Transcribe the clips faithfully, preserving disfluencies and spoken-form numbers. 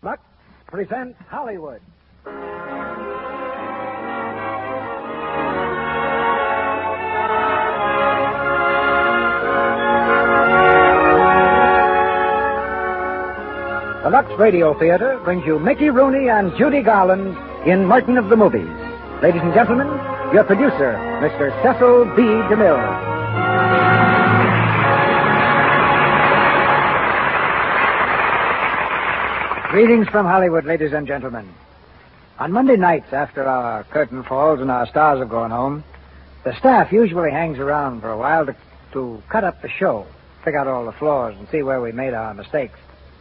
Lux presents Hollywood. The Lux Radio Theater brings you Mickey Rooney and Judy Garland in Merton of the Movies. Ladies and gentlemen, your producer, Mister Cecil B. DeMille. Greetings from Hollywood, ladies and gentlemen. On Monday nights, after our curtain falls and our stars have gone home, the staff usually hangs around for a while to, to cut up the show, pick out all the flaws, and see where we made our mistakes.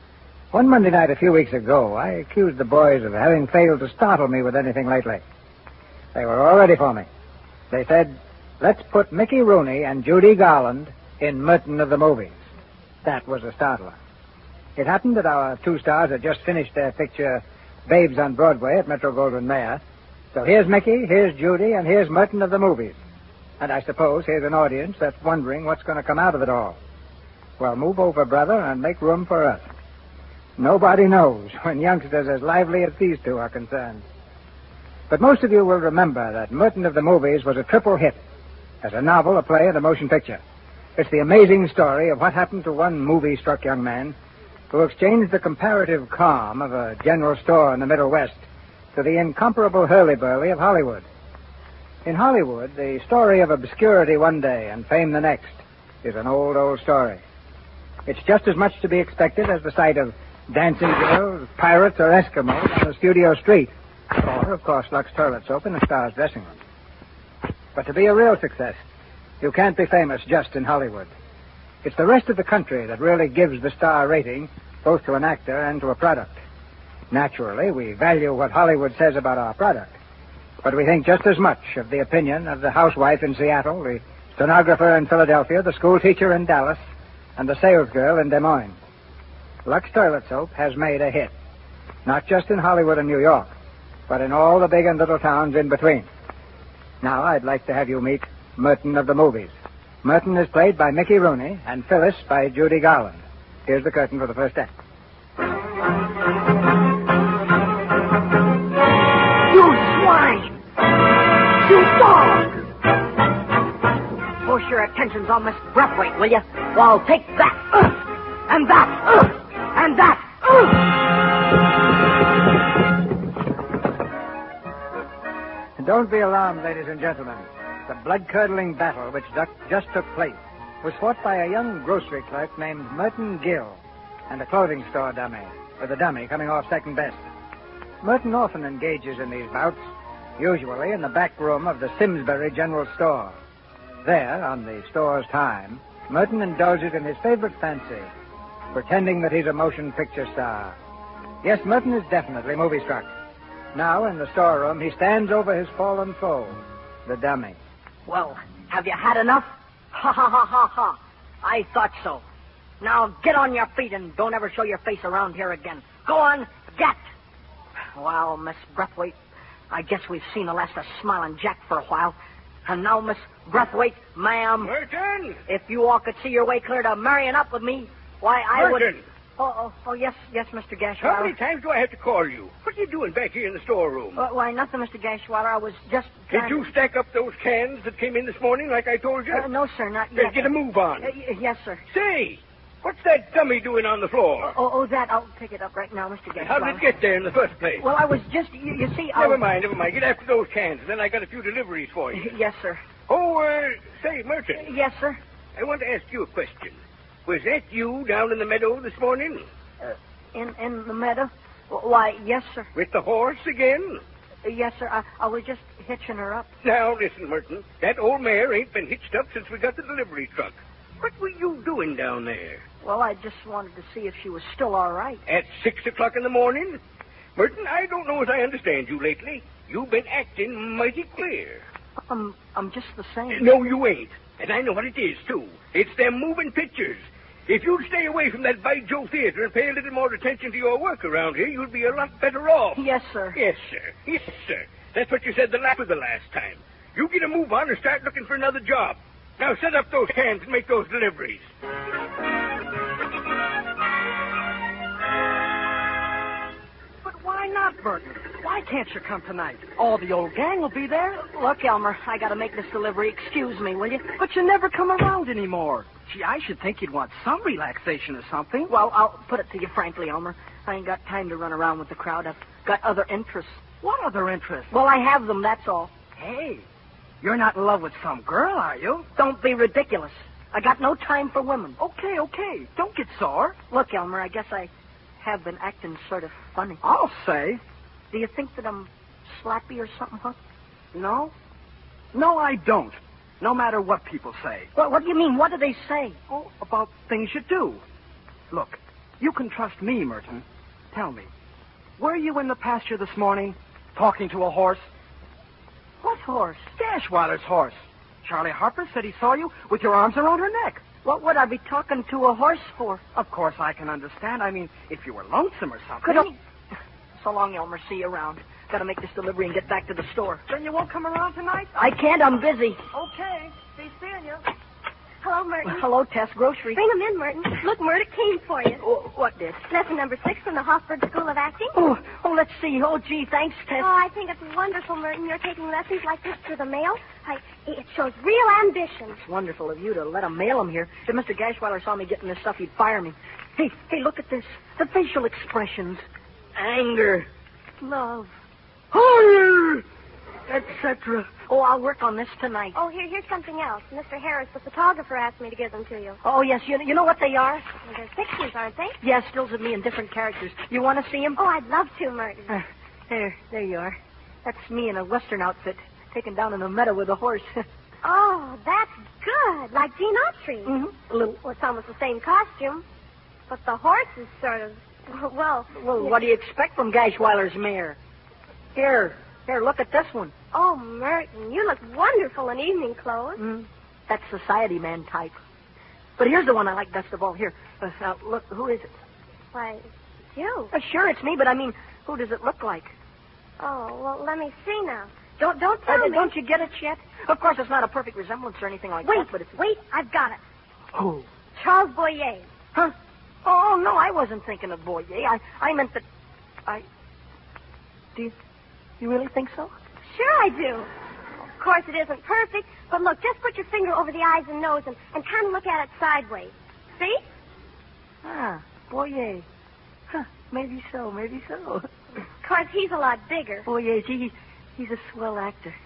One Monday night a few weeks ago, I accused the boys of having failed to startle me with anything lately. They were all ready for me. They said, let's put Mickey Rooney and Judy Garland in Merton of the Movies. That was a startler. It happened that our two stars had just finished their picture, Babes on Broadway at Metro-Goldwyn-Mayer. So here's Mickey, here's Judy, and here's Merton of the Movies. And I suppose here's an audience that's wondering what's going to come out of it all. Well, move over, brother, and make room for us. Nobody knows when youngsters as lively as these two are concerned. But most of you will remember that Merton of the Movies was a triple hit. As a novel, a play, and a motion picture. It's the amazing story of what happened to one movie-struck young man who exchanged the comparative calm of a general store in the Middle West to the incomparable hurly-burly of Hollywood. In Hollywood, the story of obscurity one day and fame the next is an old, old story. It's just as much to be expected as the sight of dancing girls, pirates, or Eskimos on the studio street, or, of course, Lux toilet soap in a star's dressing room. But to be a real success, you can't be famous just in Hollywood. It's the rest of the country that really gives the star rating, both to an actor and to a product. Naturally, we value what Hollywood says about our product, but we think just as much of the opinion of the housewife in Seattle, the stenographer in Philadelphia, the school teacher in Dallas, and the salesgirl in Des Moines. Lux Toilet Soap has made a hit, not just in Hollywood and New York, but in all the big and little towns in between. Now, I'd like to have you meet Merton of the Movies. Merton is played by Mickey Rooney and Phyllis by Judy Garland. Here's the curtain for the first act. You swine! You dog! Force your attentions on Miss Breathwaite, will you? Well, take that! Uh, and that! Uh, and that! Uh. Don't be alarmed, ladies and gentlemen. The blood-curdling battle which just took place was fought by a young grocery clerk named Merton Gill and a clothing store dummy, with the dummy coming off second best. Merton often engages in these bouts, usually in the back room of the Simsbury General Store. There, on the store's time, Merton indulges in his favorite fancy, pretending that he's a motion picture star. Yes, Merton is definitely movie-struck. Now, in the storeroom, he stands over his fallen foe, the dummy. Well, have you had enough? Ha, ha, ha, ha, ha. I thought so. Now, get on your feet and don't ever show your face around here again. Go on, get. Well, Miss Breathwaite, I guess we've seen the last of Smiling Jack for a while. And now, Miss Breathwaite, ma'am. Merton! If you all could see your way clear to marrying up with me, why, I would... Merton! Oh, oh, oh, yes, yes, Mister Gashwaller. How many times do I have to call you? What are you doing back here in the storeroom? Uh, why, nothing, Mister Gashwaller. I was just Did trying you to... stack up those cans that came in this morning like I told you? Uh, no, sir, not Then yet. get a move on. Uh, y- yes, sir. Say, what's that dummy doing on the floor? Oh, oh, that. I'll pick it up right now, Mister Gashwaller. How did it get there in the first place? Well, I was just... You, you see, I... Never mind, never mind. Get after those cans, and then I got a few deliveries for you. Yes, sir. Oh, uh, say, Merton. Yes, sir. I want to ask you a question. Was that you down in the meadow this morning? Uh, in in the meadow? Why, yes, sir. With the horse again? Uh, yes, sir. I, I was just hitching her up. Now, listen, Merton. That old mare ain't been hitched up since we got the delivery truck. What were you doing down there? Well, I just wanted to see if she was still all right. At six o'clock in the morning? Merton, I don't know as I understand you lately. You've been acting mighty queer. I'm, I'm just the same. No, you ain't. And I know what it is, too. It's them moving pictures. If you'd stay away from that By Joe Theater and pay a little more attention to your work around here, you'd be a lot better off. Yes, sir. Yes, sir. Yes, sir. That's what you said the last of the last time. You get a move on and start looking for another job. Now set up those cans and make those deliveries. not, Merton? Why can't you come tonight? All the old gang will be there. Look, Elmer, I got to make this delivery. Excuse me, will you? But you never come around anymore. Gee, I should think you'd want some relaxation or something. Well, I'll put it to you frankly, Elmer. I ain't got time to run around with the crowd. I've got other interests. What other interests? Well, I have them, that's all. Hey, you're not in love with some girl, are you? Don't be ridiculous. I got no time for women. Okay, okay. Don't get sore. Look, Elmer, I guess I have been acting sort of funny. I'll say. Do you think that I'm slappy or something, huh? No? No, I don't. No matter what people say. What, what do you mean? What do they say? Oh, about things you do. Look, you can trust me, Merton. Tell me, were you in the pasture this morning talking to a horse? What horse? Gashweiler's horse. Charlie Harper said he saw you with your arms around her neck. What would I be talking to a horse for? Of course, I can understand. I mean, if you were lonesome or something. Could I... So long, Elmer. See you around. Got to make this delivery and get back to the store. Then you won't come around tonight? I can't. I'm busy. Okay. Be seeing you. Hello, Merton. Well, hello, Tess. Grocery. Bring them in, Merton. Look, Murdoch came for you. Oh, what did? Lesson number six from the Hofburg School of Acting. Oh, oh, let's see. Oh, gee, thanks, Tess. Oh, I think it's wonderful, Merton. You're taking lessons like this through the mail. I, it shows real ambition. It's wonderful of you to let him mail him here. If Mister Gashweiler saw me getting this stuff, he'd fire me. Hey, hey, look at this. The facial expressions. Anger. Love. Horror. et cetera. Oh, I'll work on this tonight. Oh, here, here's something else. Mister Harris, the photographer, asked me to give them to you. Oh, yes. You, you know what they are? Well, they're pictures, aren't they? Yes, stills of me in different characters. You want to see them? Oh, I'd love to, Merton. Uh, there, there you are. That's me in a Western outfit, taken down in a meadow with a horse. Oh, that's good. Like Gene Autry. Mm-hmm. A little. Well, it's almost the same costume. But the horse is sort of, well... Well, what do you expect from Gashweiler's mare? Here, here, look at this one. Oh, Merton, you look wonderful in evening clothes. Mm, that's society man type. But here's the one I like best of all. Here, uh, uh, look, who is it? Why, it's you. Uh, sure, it's me, but I mean, who does it look like? Oh, well, let me see now. Don't, don't tell Uh, me. don't you get it yet? Of course, it's not a perfect resemblance or anything like Wait, that, but it's... wait, I've got it. Who? Charles Boyer. Huh? Oh, no, I wasn't thinking of Boyer. I, I meant that... I... Do you... You really think so? Sure I do. Of course, it isn't perfect, but look, just put your finger over the eyes and nose and, and kind of look at it sideways. See? Ah, Boyer. Huh, maybe so, maybe so. Of course, he's a lot bigger. Boyer, gee, he's a swell actor.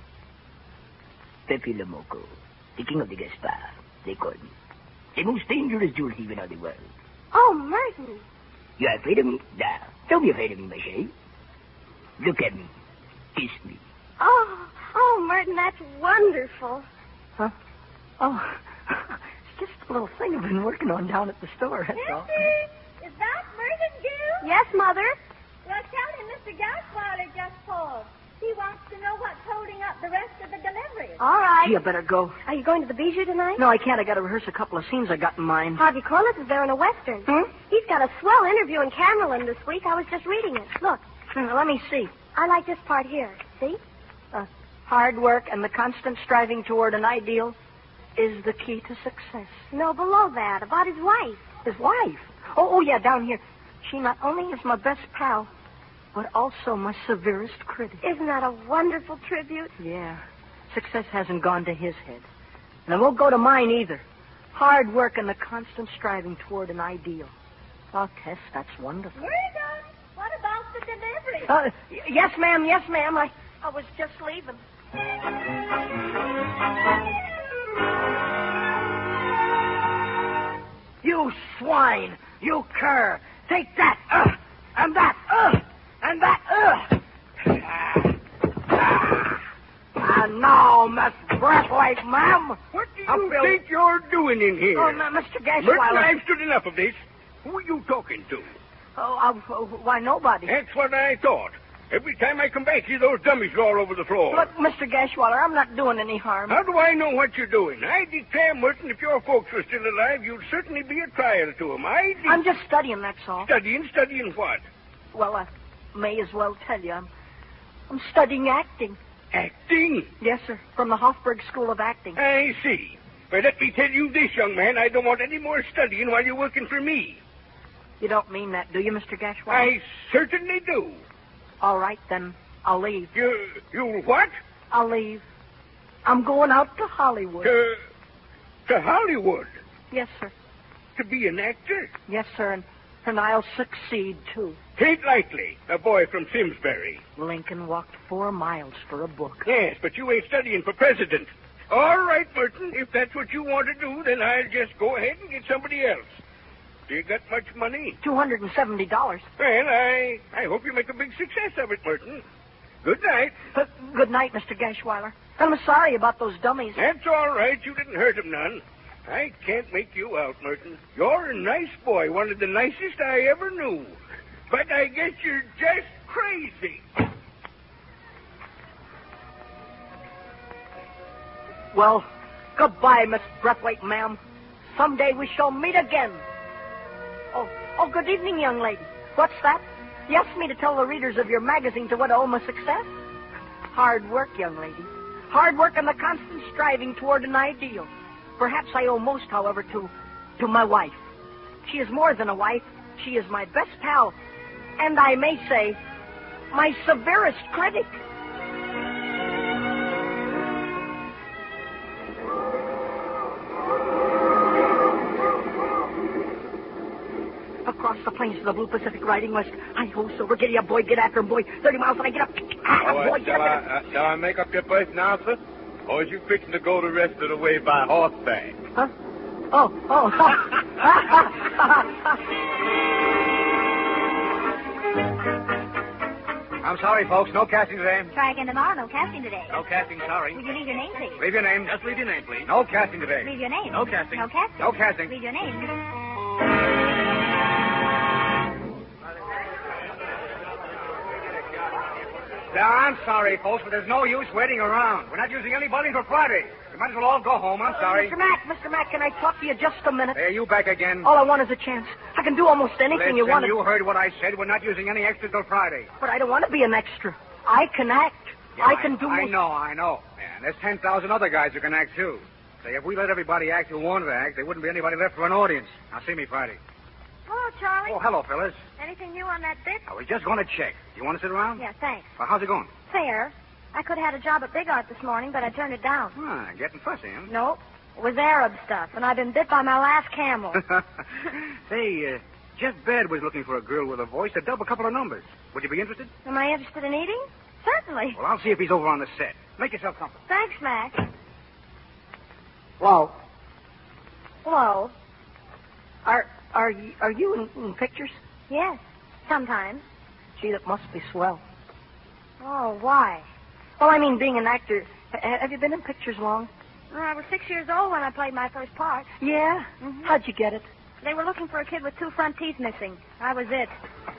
Pepe Le Moco, the king of the Gaspard, they call me. The most dangerous jewel thief in all the world. Oh, Merton. You are afraid of me? Now, don't be afraid of me, my chérie. Look at me. Kiss me. Oh, oh, Merton, that's wonderful. Huh? Oh, it's just a little thing I've been working on down at the store, that's all. Is that Merton Gill? Yes, Mother. Well, tell him Mister Gashweiler just called. He wants to know what's holding up the rest of the delivery. All right. Gee, I better go. Are you going to the Bijou tonight? No, I can't. I got to rehearse a couple of scenes I got in mind. Harvey Corliss is there in a Western. Hmm? He's got a swell interview in Camerlan this week. I was just reading it. Look, Hmm, let me see. I like this part here. See? Uh, hard work and the constant striving toward an ideal is the key to success. No, below that, about his wife. His wife? Oh, oh, yeah, down here. She not only is my best pal, but also my severest critic. Isn't that a wonderful tribute? Yeah. Success hasn't gone to his head. And it won't go to mine either. Hard work and the constant striving toward an ideal. Oh, Tess, that's wonderful. Murdoch, what about the delivery? Uh, y- yes, ma'am, yes, ma'am. I, I was just leaving. You swine! You cur! Take that! Uh, and that! Uh, and that! Uh. Ah, ah, now, Miss Braithwaite, ma'am. What do you I feel- think you're doing in here? Oh, no, Mister Merton, Gashweiler. I've stood enough of this. Who are you talking to? Oh, uh, uh, why, nobody. That's what I thought. Every time I come back here, those dummies are all over the floor. Look, Mister Gashweiler, I'm not doing any harm. How do I know what you're doing? I declare, Merton, if your folks were still alive, you'd certainly be a trial to them. I de- I'm just studying, that's all. Studying? Studying what? Well, I may as well tell you. I'm, I'm studying acting. Acting? Yes, sir. From the Hofburg School of Acting. I see. But let me tell you this, young man. I don't want any more studying while you're working for me. You don't mean that, do you, Mister Gashweiler? I certainly do. All right, then. I'll leave. You, you what? I'll leave. I'm going out to Hollywood. To, to Hollywood? Yes, sir. To be an actor? Yes, sir, and, and I'll succeed, too. Tain't likely. A boy from Simsbury. Lincoln walked four miles for a book. Yes, but you ain't studying for president. All right, Merton, if that's what you want to do, then I'll just go ahead and get somebody else. Do you got much money? two hundred seventy dollars. Well, I, I hope you make a big success of it, Merton. Good night. Uh, good night, Mister Gashweiler. I'm sorry about those dummies. That's all right. You didn't hurt 'em none. I can't make you out, Merton. You're a nice boy, one of the nicest I ever knew. But I guess you're just crazy. Well, goodbye, Miss Breathwaite, ma'am. Someday we shall meet again. Oh, oh, good evening, young lady. What's that? You asked me to tell the readers of your magazine to what I owe my success? Hard work, young lady. Hard work and the constant striving toward an ideal. Perhaps I owe most, however, to, to my wife. She is more than a wife. She is my best pal. And I may say, my severest critic. Across the plains to the blue Pacific, riding west. Hi ho, Silver, giddy up, boy, get after him, boy. Thirty miles and I get up. Ah, Oh, boy, uh, get shall, I, up. uh, shall I make up your berth now, sir? Or is you fixing to go the rest of the way by horseback? Huh? Oh, oh. I'm sorry, folks. No casting today. Try again tomorrow. No casting today. No casting, sorry. Would you leave your name, please? Leave your name. Just leave your name, please. No casting today. Leave your name. No casting. No casting. No casting. Leave your name. Yeah, I'm sorry, folks, but there's no use waiting around. We're not using anybody for Friday. We might as well all go home. I'm sorry. Mister Mack, Mister Mack, can I talk to you just a minute? There, you back again. All I want is a chance. I can do almost anything Listen, you want. you heard what I said. We're not using any extra till Friday. But I don't want to be an extra. I can act. Yeah, I can do... I know, I know. And there's ten thousand other guys who can act, too. Say, if we let everybody act who wanted to act, there wouldn't be anybody left for an audience. Now, see me Friday. Hello, Charlie. Oh, hello, fellas. Anything new on that bit? I was just going to check. You want to sit around? Yeah, thanks. Well, how's it going? Fair. I could have had a job at Big Art this morning, but I turned it down. Ah, getting fussy, huh? Nope. It was Arab stuff, and I've been bit by my last camel. Say, uh, Jeff Baird was looking for a girl with a voice to dub a couple of numbers. Would you be interested? Am I interested in eating? Certainly. Well, I'll see if he's over on the set. Make yourself comfortable. Thanks, Mac. Whoa. Hello. Are, are, you, are you in, in pictures? Yes. Sometimes. Gee, that must be swell. Oh, why? Well, I mean, being an actor. H- have you been in pictures long? Well, I was six years old when I played my first part. Yeah? Mhm. How'd you get it? They were looking for a kid with two front teeth missing. I was it.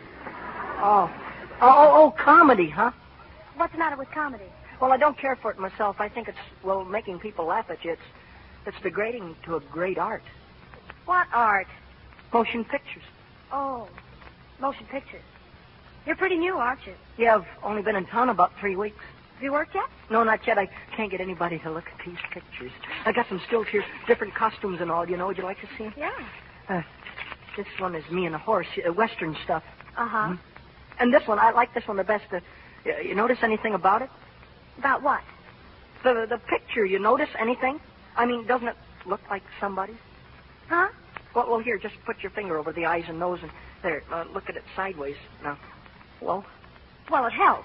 Oh. Oh, oh, oh, comedy, huh? What's the matter with comedy? Well, I don't care for it myself. I think it's, well, making people laugh at you. It's, it's degrading to a great art. What art? Motion pictures. Oh, motion pictures. You're pretty new, aren't you? Yeah, I've only been in town about three weeks. Have you worked yet? No, not yet. I can't get anybody to look at these pictures. I got some stills here, different costumes and all. You know, would you like to see them? Yeah. Uh, this one is me and a horse, uh, Western stuff. Uh-huh. Hmm? And this one, I like this one the best. Uh, you, you notice anything about it? About what? The the picture, you notice anything? I mean, doesn't it look like somebody? Huh? Well, well, here, just put your finger over the eyes and nose and there, uh, look at it sideways. Now, well, Well, it helps.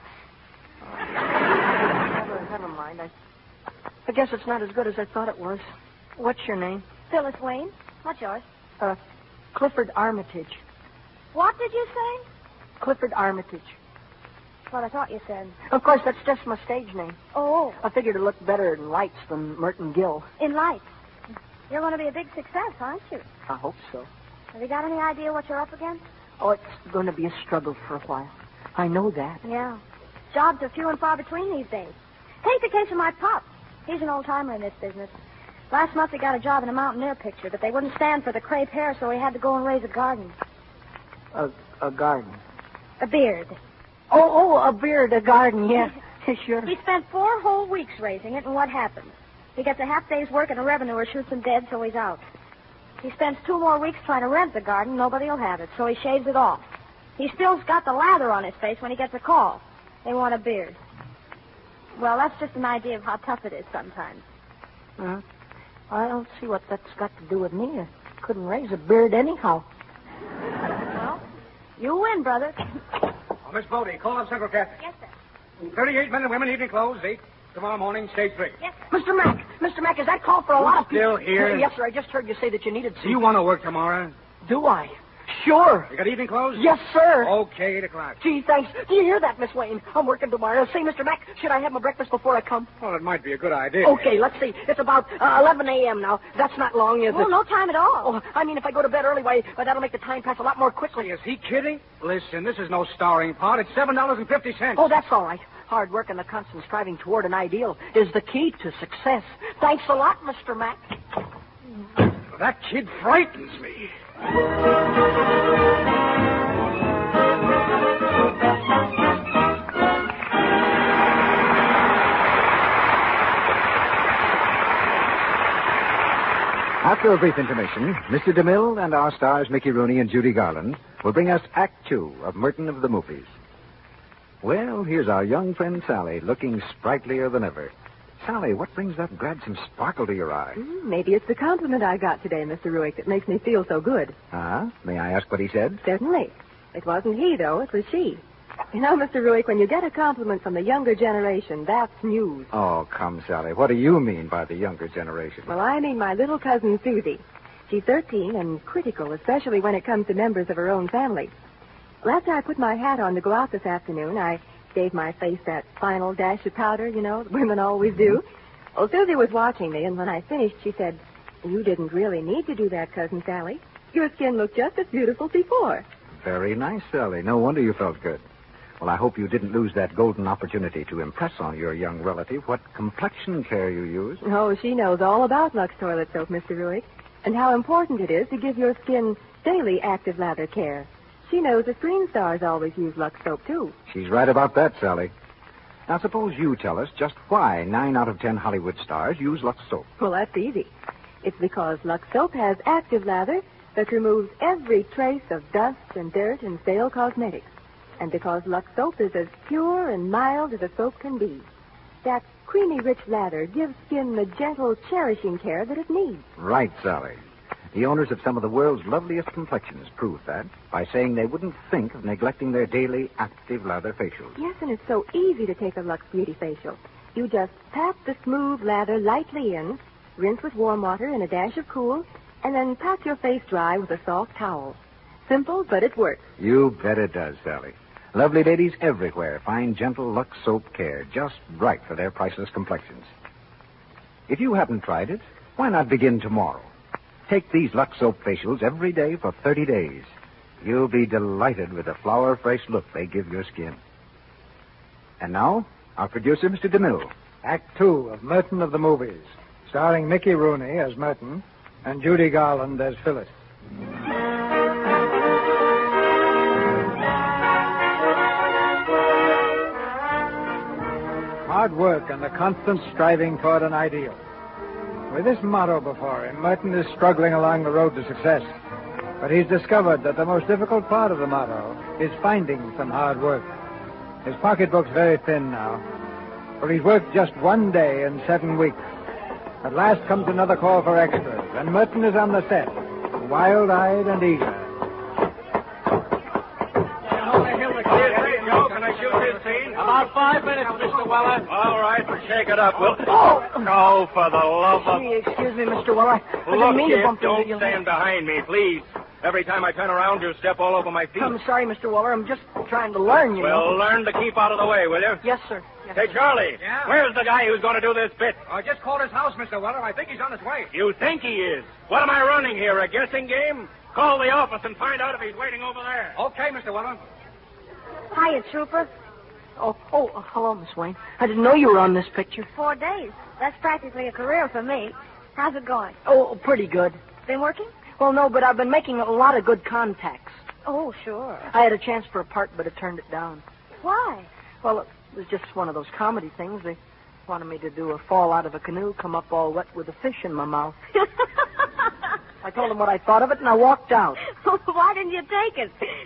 never, never mind. I, I guess it's not as good as I thought it was. What's your name? Phyllis Wayne. What's yours? Uh, Clifford Armitage. What did you say? Clifford Armitage. What I thought you said. Of course, that's just my stage name. Oh, I figured it looked better in lights than Merton Gill. in lights. You're going to be a big success, aren't you? I hope so. Have you got any idea what you're up against? Oh, it's going to be a struggle for a while. I know that. Yeah. Jobs are few and far between these days. Take the case of my pop. He's an old-timer in this business. Last month he got a job in a Mountaineer picture, but they wouldn't stand for the crepe hair, so he had to go and raise a garden. A, a garden. A beard. Oh, oh, a beard, a garden, yeah. Sure. He spent four whole weeks raising it, and what happens? He gets a half day's work and a revenuer shoots him dead, so he's out. He spends two more weeks trying to rent the garden. Nobody will have it, so he shaves it off. He still's got the lather on his face when he gets a call. They want a beard. Well, that's just an idea of how tough it is sometimes. Uh, I don't see what that's got to do with me. I couldn't raise a beard anyhow. Well, you win, brother. Oh, Miss Bodie, call up Central Cafe. Yes, sir. thirty-eight men and women, evening clothes, eight. Tomorrow morning, stage three. Yes, sir. Mister Mack, Mister Mack, is that call for a lot of people? Still here? Yes, sir. I just heard you say that you needed Do some. you want to work tomorrow? Do I? Sure. You got evening clothes? Yes, sir. Okay, eight o'clock. Gee, thanks. Do you hear that, Miss Wayne? I'm working tomorrow. Say, Mister Mack, should I have my breakfast before I come? Well, it might be a good idea. Okay, let's see. It's about uh, eleven a.m. now. That's not long, is Oh, it? no time at all. Oh, I mean, if I go to bed early, why, well, that'll make the time pass a lot more quickly. Is he kidding? Listen, this is no starring part. It's seven dollars and fifty cents. Oh, that's all right. Hard work and the constant striving toward an ideal is the key to success. Thanks a lot, Mister Mack. That kid frightens me. After a brief intermission, Mister DeMille and our stars Mickey Rooney and Judy Garland will bring us Act Two of Merton of the Movies. Well, here's our young friend Sally, looking sprightlier than ever. Sally, what brings that gladsome sparkle to your eye? Mm, maybe it's the compliment I got today, Mister Ruick, that makes me feel so good. Ah, may I ask what he said? Certainly. It wasn't he, though. It was she. You know, Mister Ruick, when you get a compliment from the younger generation, that's news. Oh, come, Sally. What do you mean by the younger generation? Well, I mean my little cousin Susie. She's thirteen and critical, especially when it comes to members of her own family. Well, after I put my hat on to go out this afternoon, I gave my face that final dash of powder, you know, that women always do. Well, Susie was watching me, and when I finished, she said, "You didn't really need to do that, Cousin Sally. Your skin looked just as beautiful before." Very nice, Sally. No wonder you felt good. Well, I hope you didn't lose that golden opportunity to impress on your young relative what complexion care you use. Oh, she knows all about Lux Toilet Soap, Mister Ruick, and how important it is to give your skin daily active lather care. She knows the screen stars always use Lux Soap, too. She's right about that, Sally. Now, suppose you tell us just why nine out of ten Hollywood stars use Lux Soap. Well, that's easy. It's because Lux Soap has active lather that removes every trace of dust and dirt and stale cosmetics. And because Lux Soap is as pure and mild as a soap can be. That creamy, rich lather gives skin the gentle, cherishing care that it needs. Right, Sally. The owners of some of the world's loveliest complexions prove that by saying they wouldn't think of neglecting their daily active lather facials. Yes, and it's so easy to take a Lux Beauty facial. You just pat the smooth lather lightly in, rinse with warm water and a dash of cool, and then pat your face dry with a soft towel. Simple, but it works. You bet it does, Sally. Lovely ladies everywhere find gentle Lux Soap care just right for their priceless complexions. If you haven't tried it, why not begin tomorrow? Take these Lux Soap facials every day for thirty days. You'll be delighted with the flower-fresh look they give your skin. And now, our producer, Mister DeMille. Act Two of Merton of the Movies, starring Mickey Rooney as Merton and Judy Garland as Phyllis. Hard work and the constant striving toward an ideal. With this motto before him, Merton is struggling along the road to success. But he's discovered that the most difficult part of the motto is finding some hard work. His pocketbook's very thin now, for he's worked just one day in seven weeks. At last comes another call for extras, and Merton is on the set, wild-eyed and eager. About five minutes, Mister Weller. All right, but shake it up, Will. Oh! No, for the love of... Excuse me, Mister Weller. I Look, didn't mean to kid, bump don't into you. stand behind me, please. Every time I turn around, you step all over my feet. I'm sorry, Mister Weller. I'm just trying to learn, you well, know. learn to keep out of the way, will you? Yes, sir. Yes, Hey, sir. Charlie. Yeah? Where's the guy who's going to do this bit? I just called his house, Mister Weller. I think he's on his way. You think he is? What am I running here, a guessing game? Call the office and find out if he's waiting over there. Okay, Mister Weller. Hiya, Trooper. Oh, oh, uh, hello, Miss Wayne. I didn't know you were on this picture. Four days. That's practically a career for me. How's it going? Oh, pretty good. Been working? Well, no, but I've been making a lot of good contacts. Oh, sure. I had a chance for a part, but I turned it down. Why? Well, it was just one of those comedy things. They wanted me to do a fall out of a canoe, come up all wet with a fish in my mouth. I told them what I thought of it, and I walked out. Why didn't you take it?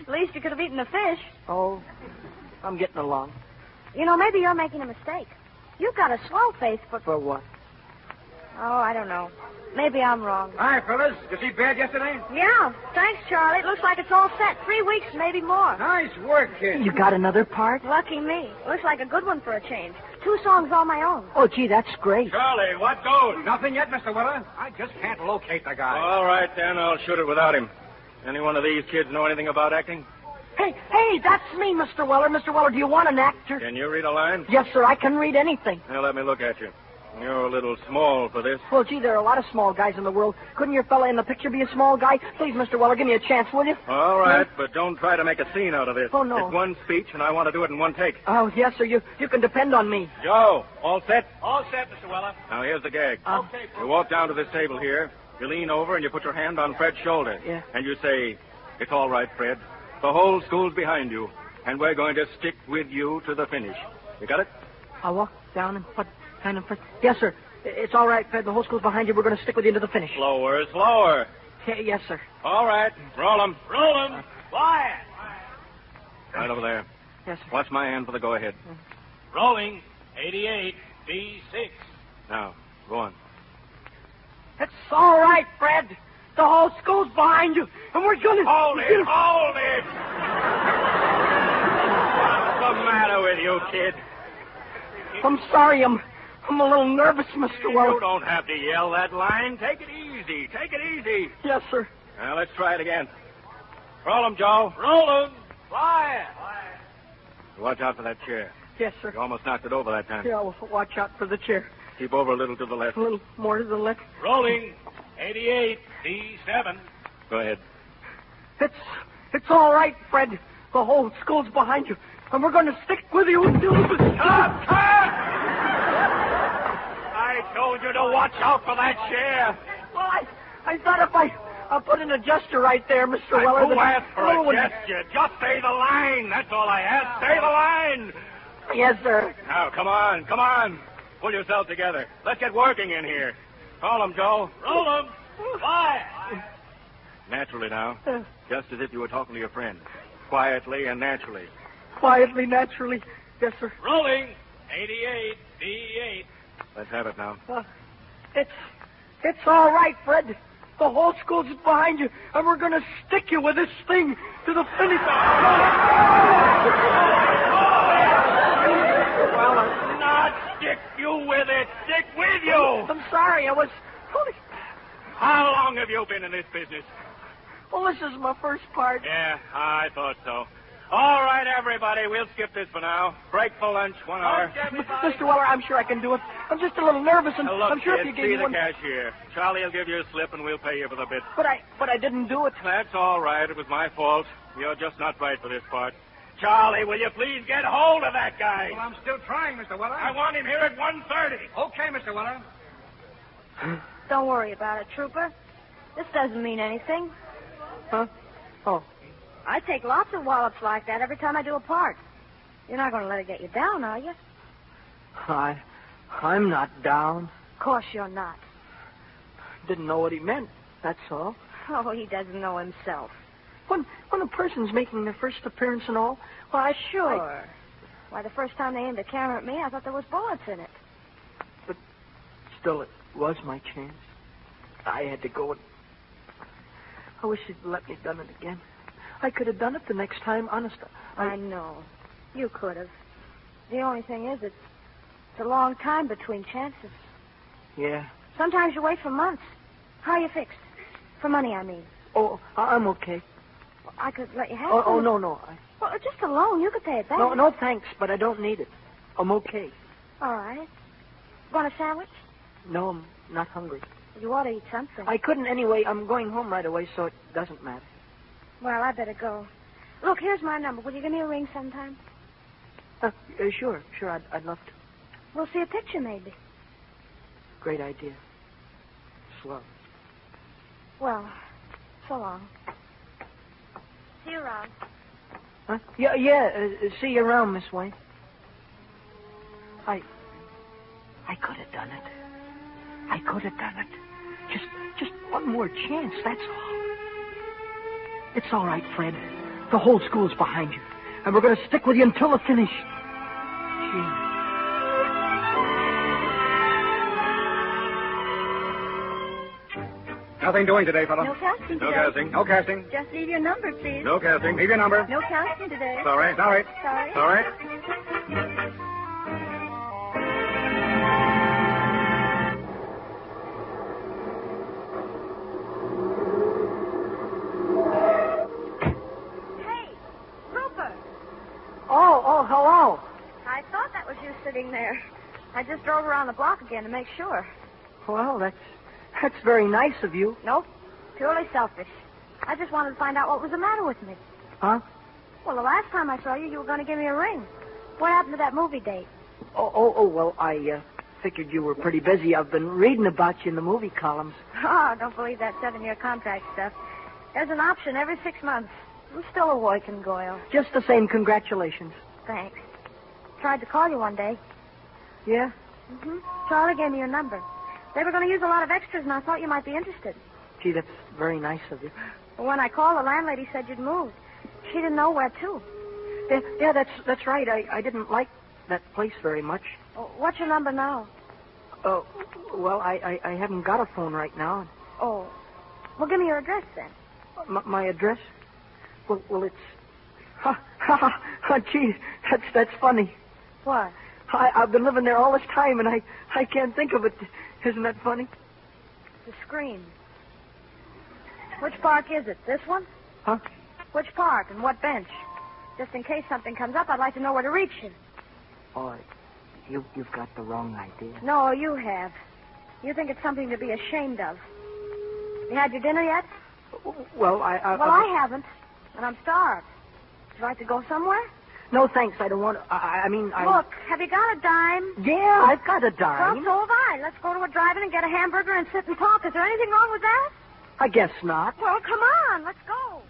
At least you could have eaten the fish. Oh, I'm getting along. You know, maybe you're making a mistake. You've got a swell face, but... For what? Oh, I don't know. Maybe I'm wrong. Hi, fellas. Did you see Bad yesterday? Yeah. Thanks, Charlie. It looks like it's all set. Three weeks, maybe more. Nice work, kid. You got another part? Lucky me. Looks like a good one for a change. Two songs all my own. Oh, gee, that's great. Charlie, what goes? Nothing yet, Mister Weller. I just can't locate the guy. All right, then. I'll shoot it without him. Any one of these kids know anything about acting? Hey, hey, that's me, Mister Weller. Mister Weller, do you want an actor? Can you read a line? Yes, sir. I can read anything. Now, let me look at you. You're a little small for this. Well, gee, there are a lot of small guys in the world. Couldn't your fella in the picture be a small guy? Please, Mister Weller, give me a chance, will you? All right, but don't try to make a scene out of this. Oh, no. It's one speech, and I want to do it in one take. Oh, yes, sir. You you can depend on me. Joe, all set? All set, Mister Weller. Now, here's the gag. Uh, Okay, You walk down to this table here, you lean over, and you put your hand on Fred's shoulder. Yeah. And you say, "It's all right, Fred. The whole school's behind you, and we're going to stick with you to the finish." You got it? I'll walk down and put hand in front. Yes, sir. It's all right, Fred. The whole school's behind you. We're going to stick with you to the finish. Slower, slower. Okay, yes, sir. All right, roll 'em. Roll 'em. Quiet. Right over there. Yes, sir. Watch my hand for the go-ahead. Rolling. eighty-eight, B six. Now, go on. It's all right, Fred. The whole school's behind you, and we're going to... Hold it, hold it! What's the matter with you, kid? I'm sorry. I'm I'm a little nervous, Mister Weller. You don't have to yell that line. Take it easy. Take it easy. Yes, sir. Now, let's try it again. Roll 'em, Joe. Roll 'em. Quiet. Watch out for that chair. Yes, sir. You almost knocked it over that time. Yeah, well, watch out for the chair. Keep over a little to the left. A little more to the left. Rolling. eighty-eight, B seven. Go ahead. It's it's all right, Fred. The whole school's behind you, and we're going to stick with you until... Stop! Cut! I told you to watch out for that chair. Well, I, I thought if I, I put an adjuster right there, Mister I Weller... who that- asked for Oh, a gesture? Just say the line. That's all I asked. Say the line. Yes, sir. Now, come on, come on. Pull yourself together. Let's get working in here. Call 'em, Joe. Roll 'em. Quiet. Naturally now. Uh, Just as if you were talking to your friend. Quietly and naturally. quietly, naturally. Yes, sir. Rolling. eighty-eight, B eight. Let's have it now. Uh, it's it's all right, Fred. The whole school's behind you, and we're going to stick you with this thing to the finish. Well, not stick you with it. Stick with you. I'm sorry. I was... How long have you been in this business? Well, this is my first part. Yeah, I thought so. All right, everybody, we'll skip this for now. Break for lunch, one hour. Mister Weller, I'm sure I can do it. I'm just a little nervous, and Now, look, I'm sure kid, if you gave see me the one... cashier. Charlie will give you a slip, and we'll pay you for the bit. But I, but I didn't do it. That's all right. It was my fault. You're just not right for this part. Charlie, will you please get hold of that guy? Well, I'm still trying, Mister Weller. I want him here at one thirty. Okay, Mister Weller. Don't worry about it, Trooper. This doesn't mean anything. Huh? Oh. I take lots of wallops like that every time I do a part. You're not going to let it get you down, are you? I, I'm not down. Of course you're not. Didn't know what he meant, that's all. Oh, he doesn't know himself. When when a person's making their first appearance and all, well, I Sure. I, Why, the first time they aimed a camera at me, I thought there was bullets in it. still, it was my chance. I had to go and... I wish he'd let me done it again. I could have done it the next time, honest. I, I know. You could have. The only thing is, it's, it's a long time between chances. Yeah. Sometimes you wait for months. How are you fixed? For money, I mean. Oh, I- I'm okay. I could let you have Oh, some. oh no, no. I, Well, just a loan. You could pay it back. no, no, thanks, but I don't need it. I'm okay. All right. Want a sandwich? No, I'm not hungry. You ought to eat something. I couldn't anyway. I'm going home right away, so it doesn't matter. Well, I better go. Look, here's my number. Will you give me a ring sometime? Uh, uh, sure, sure, I'd, I'd love to. We'll see a picture, maybe. Great idea. Swell. Well, so long. See you around. Huh? Yeah, yeah. Uh, see you around, Miss Wayne. I, I could have done it. I could have done it. Just, just one more chance. That's all. It's all right, Fred. The whole school's behind you. And we're going to stick with you until the finish. Gee. Nothing doing today, fella. No casting No today. casting. No casting. Just leave your number, please. No casting. Leave your number. No casting today. Sorry. Sorry. Sorry. Sorry. Hey, Rupert. Oh, oh, hello. I thought that was you sitting there. I just drove around the block again to make sure. Well, that's, that's very nice of you. Nope. Purely selfish. I just wanted to find out what was the matter with me. Huh? Well, the last time I saw you, you were going to give me a ring. What happened to that movie date? Oh, oh, oh well, I uh, figured you were pretty busy. I've been reading about you in the movie columns. Oh, don't believe that seven-year contract stuff. There's an option every six months. I'm still a working Goyle. Just the same, congratulations. Thanks. Tried to call you one day. Yeah? Mm-hmm. Charlie gave me your number. They were going to use a lot of extras, and I thought you might be interested. Gee, that's very nice of you. But when I called, the landlady said you'd moved. She didn't know where to. Yeah, yeah that's that's right. I, I didn't like that place very much. Oh, what's your number now? Oh, well, I, I, I haven't got a phone right now. Oh. Well, give me your address, then. M- my address? Well, well, it's... Ha, ha, ha, ha, gee, that's, that's funny. What? I, I've been living there all this time, and I, I can't think of it. Isn't that funny? The screen. Which park is it? This one? Huh? Which park and what bench? Just in case something comes up, I'd like to know where to reach you. Oh, you, you've got the wrong idea. No, you have. You think it's something to be ashamed of. You had your dinner yet? Well, I... I well, I, I haven't, and I'm starved. Would you like to go somewhere? No, thanks. I don't want to... I, I mean, I... Look, have you got a dime? Yeah, I've got a dime. Well, so have I. Let's go to a drive-in and get a hamburger and sit and talk. Is there anything wrong with that? I guess not. Well, come on. Let's go.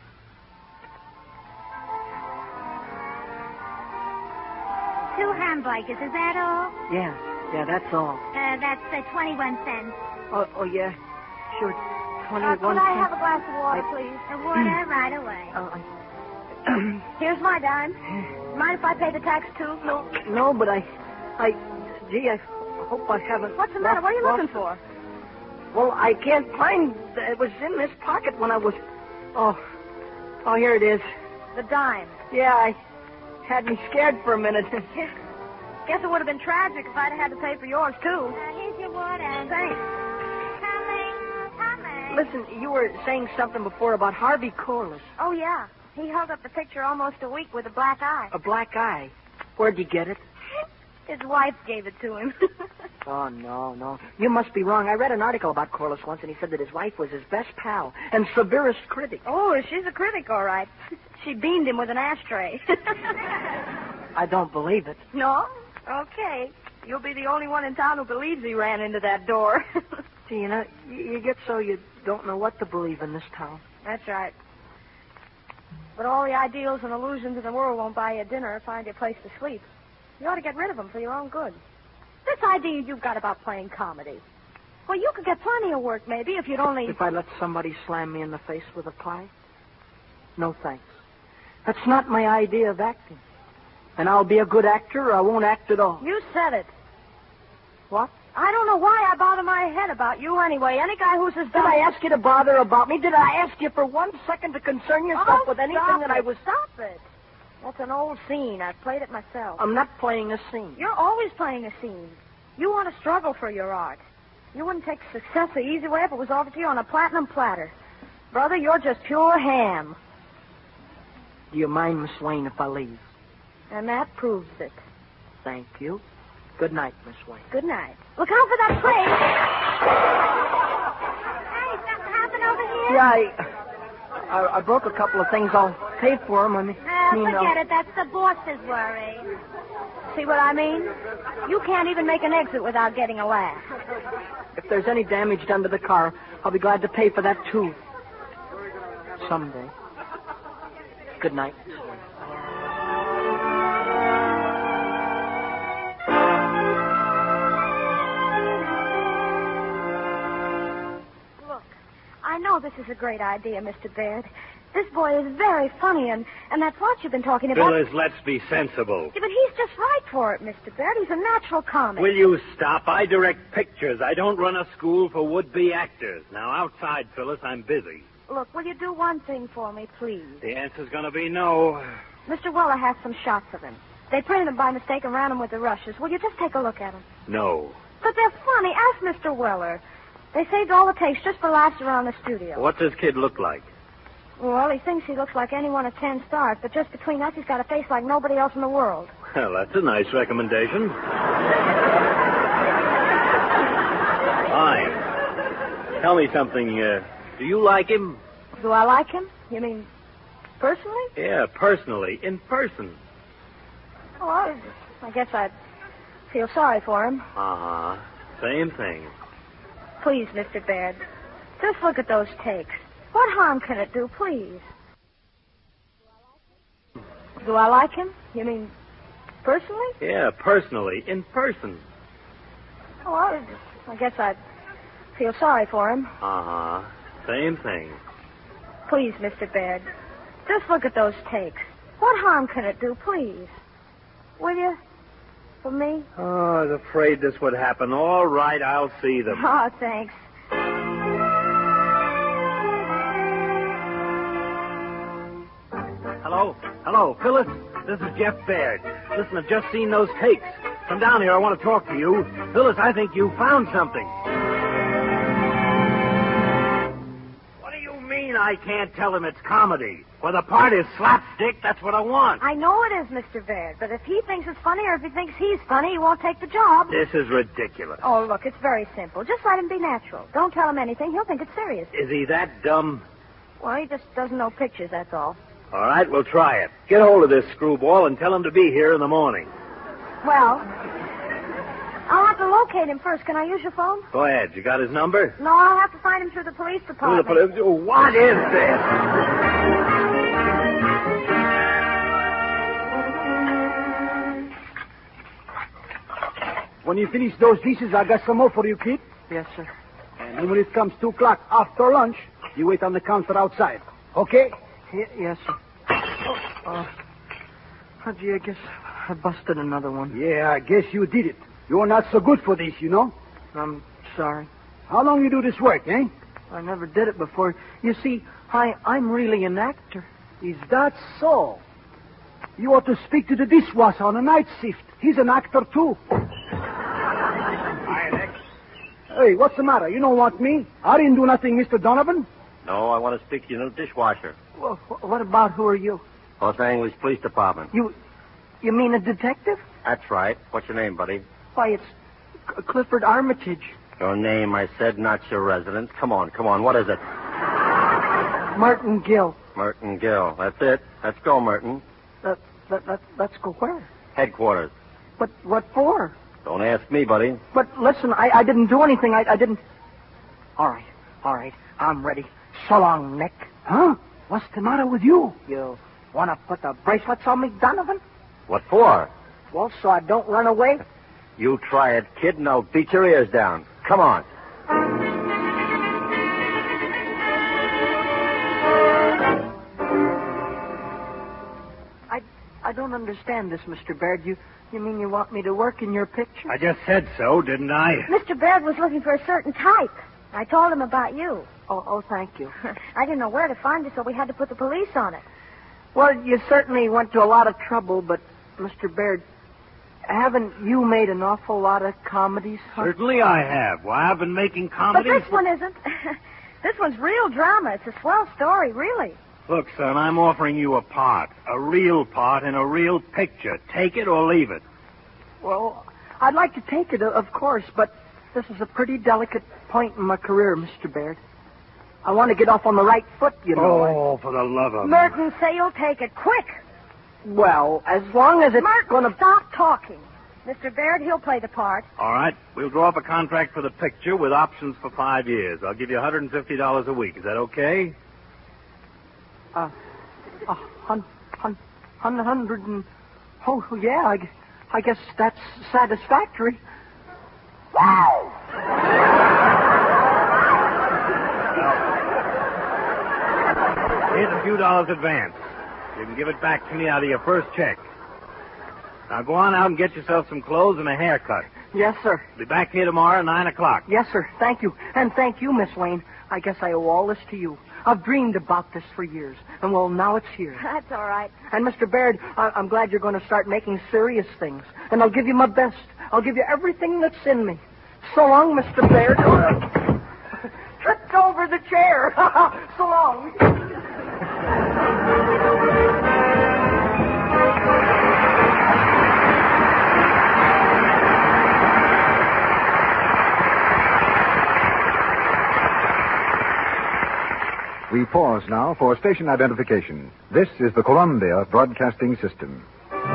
Two hamburgers, is that all? Yeah, yeah, that's all. Uh, that's uh, twenty-one cents. Oh, oh yeah, sure, Uh, twenty-one could I cents. have a glass of water, I- please? The water right away. Uh, Here's my dime. Mind if I pay the tax, too? no, no, but I, I, gee, I hope I haven't... What's the matter? lost- What are you lost looking for? Well, I can't find... It was in this pocket when I was... Oh, oh, here it is. The dime. Yeah, I had me scared for a minute. Guess it would have been tragic if I'd had to pay for yours, too. Uh, here's your water. Thanks. Coming, coming. Listen, you were saying something before about Harvey Corliss. Oh, yeah. He held up the picture almost a week with a black eye. A black eye. Where'd you get it? His wife gave it to him. Oh, no, no. You must be wrong. I read an article about Corliss once, and he said that his wife was his best pal and severest critic. Oh, she's a critic, all right. She beamed him with an ashtray. I don't believe it. No? Okay. You'll be the only one in town who believes he ran into that door. See, you know, you, you get so you don't know what to believe in this town. That's right. But all the ideals and illusions in the world won't buy you a dinner or find you a place to sleep. You ought to get rid of them for your own good. This idea you've got about playing comedy. Well, you could get plenty of work, maybe, if you'd only... If I let somebody slam me in the face with a pie? No, thanks. That's not my idea of acting. And I'll be a good actor or I won't act at all. You said it. What? I don't know why I bother my head about you anyway. Any guy who's as Did dumb... I ask you to bother about me? Did I ask you for one second to concern yourself Oh, with anything stop that it. I was... Stop it. That's an old scene. I've played it myself. I'm not playing a scene. You're always playing a scene. You want to struggle for your art. You wouldn't take success the easy way if it was offered to you on a platinum platter. Brother, you're just pure ham. Do you mind, Miss Wayne, if I leave? And that proves it. Thank you. Good night, Miss Wayne. Good night. Look out for that plate. Hey, something happened over here? Yeah, I, I, I broke a couple of things. I'll pay for them. I mean, Uh, you know. forget it. That's the boss's worry. See what I mean? You can't even make an exit without getting a laugh. If there's any damage done to the car, I'll be glad to pay for that, too. Someday. Good night. Look, I know know this is a great idea, Mister Baird. This boy is very funny, and, and that plot you've been talking about... Phyllis, let's be sensible. Yeah, but he's just right for it, Mister Baird. He's a natural comic. Will you stop? I direct pictures. I don't run a school for would-be actors. Now, outside, Phyllis, I'm busy. Look, will you do one thing for me, please? The answer's going to be no. Mister Weller has some shots of him. They printed them by mistake and ran them with the rushes. Will you just take a look at them? No. But they're funny. Ask Mister Weller. They saved all the tapes just for laughs around the studio. What's this kid look like? Well, he thinks he looks like any one of ten stars, but just between us, he's got a face like nobody else in the world. Well, that's a nice recommendation. Fine. Tell me something. Uh, do you like him? Do I like him? You mean personally? Yeah, personally. In person. Oh, I, I guess I'd feel sorry for him. Uh-huh. Same thing. Please, Mister Baird, just look at those takes. What harm can it do, please? Do I like him? You mean personally? Yeah, personally. In person. Oh, I, I guess I'd feel sorry for him. Uh-huh. Same thing. Please, Mister Baird, just look at those takes. What harm can it do, please? Will you? For me? Oh, I was afraid this would happen. All right, I'll see them. Oh, thanks. Hello? Hello, Phyllis? This is Jeff Baird. Listen, I've just seen those takes. Come down here. I want to talk to you. Phyllis, I think you found something. What do you mean I can't tell him it's comedy? Well, the part is slapstick. That's what I want. I know it is, Mister Baird, but if he thinks it's funny or if he thinks he's funny, he won't take the job. This is ridiculous. Oh, look, it's very simple. Just let him be natural. Don't tell him anything. He'll think it's serious. Is he that dumb? Well, he just doesn't know pictures, that's all. All right, we'll try it. Get hold of this screwball and tell him to be here in the morning. Well, I'll have to locate him first. Can I use your phone? Go ahead. You got his number? No, I'll have to find him through the police department. Through the police? What is this? When you finish those dishes, I got some more for you, kid. Yes, sir. And then when it comes two o'clock after lunch, you wait on the counter outside. Okay? Y- yes, sir. Oh, uh, oh, gee, I guess I busted another one. Yeah, I guess you did it. You're not so good for this, you know. I'm sorry. How long you do this work, eh? I never did it before. You see, I, I'm really an actor. Is that so? You ought to speak to the dishwasher on a night shift. He's an actor, too. Hi, Nick. Hey, what's the matter? You don't want me? I didn't do nothing, Mister Donovan. No, I want to speak to your new dishwasher. Well, what about who are you? Los Angeles Police Department. You, you mean a detective? That's right. What's your name, buddy? Why, it's C- Clifford Armitage. Your name, I said, not your residence. Come on, come on. What is it? Merton Gill. Merton Gill. That's it. Let's go, Merton. That, that, that, let's go where? Headquarters. But what for? Don't ask me, buddy. But listen, I, I didn't do anything. I, I didn't. All right, all right. I'm ready. So long, Nick. Huh? What's the matter with you? You want to put the bracelets on me, Donovan? What for? Well, so I don't run away. You try it, kid, and I'll beat your ears down. Come on. I I don't understand this, Mister Baird. You you mean you want me to work in your picture? I just said so, didn't I? Mister Baird was looking for a certain type. I told him about you. Oh, oh, thank you. I didn't know where to find you, so we had to put the police on it. Well, you certainly went to a lot of trouble, but, Mister Baird, haven't you made an awful lot of comedies? Huh? Certainly I have. Why, I've been making But comedies. this one isn't. This one's real drama. It's a swell story, really. Look, son, I'm offering you a part. A real part in a real picture. Take it or leave it. Well, I'd like to take it, of course, but this is a pretty delicate point in my career, Mister Baird. I want to get off on the right foot, you know. Oh, for the love of... Merton, say you'll take it. Quick! Well, as long as it's Merton, gonna... stop talking. Mister Baird, he'll play the part. All right. We'll draw up a contract for the picture with options for five years. I'll give you one hundred fifty dollars a week. Is that okay? Uh, a hun, hun, hun, hundred and... Oh, yeah, I, I guess that's satisfactory. Wow! few dollars advance. You can give it back to me out of your first check. Now go on out and get yourself some clothes and a haircut. Yes, sir. Be back here tomorrow at nine o'clock. Yes, sir. Thank you. And thank you, Miss Wayne. I guess I owe all this to you. I've dreamed about this for years. And, well, now it's here. That's all right. And, Mister Baird, I- I'm glad you're going to start making serious things. And I'll give you my best. I'll give you everything that's in me. So long, Mister Baird. Tripped over the chair. So long. We pause now for station identification. This is the Columbia Broadcasting System.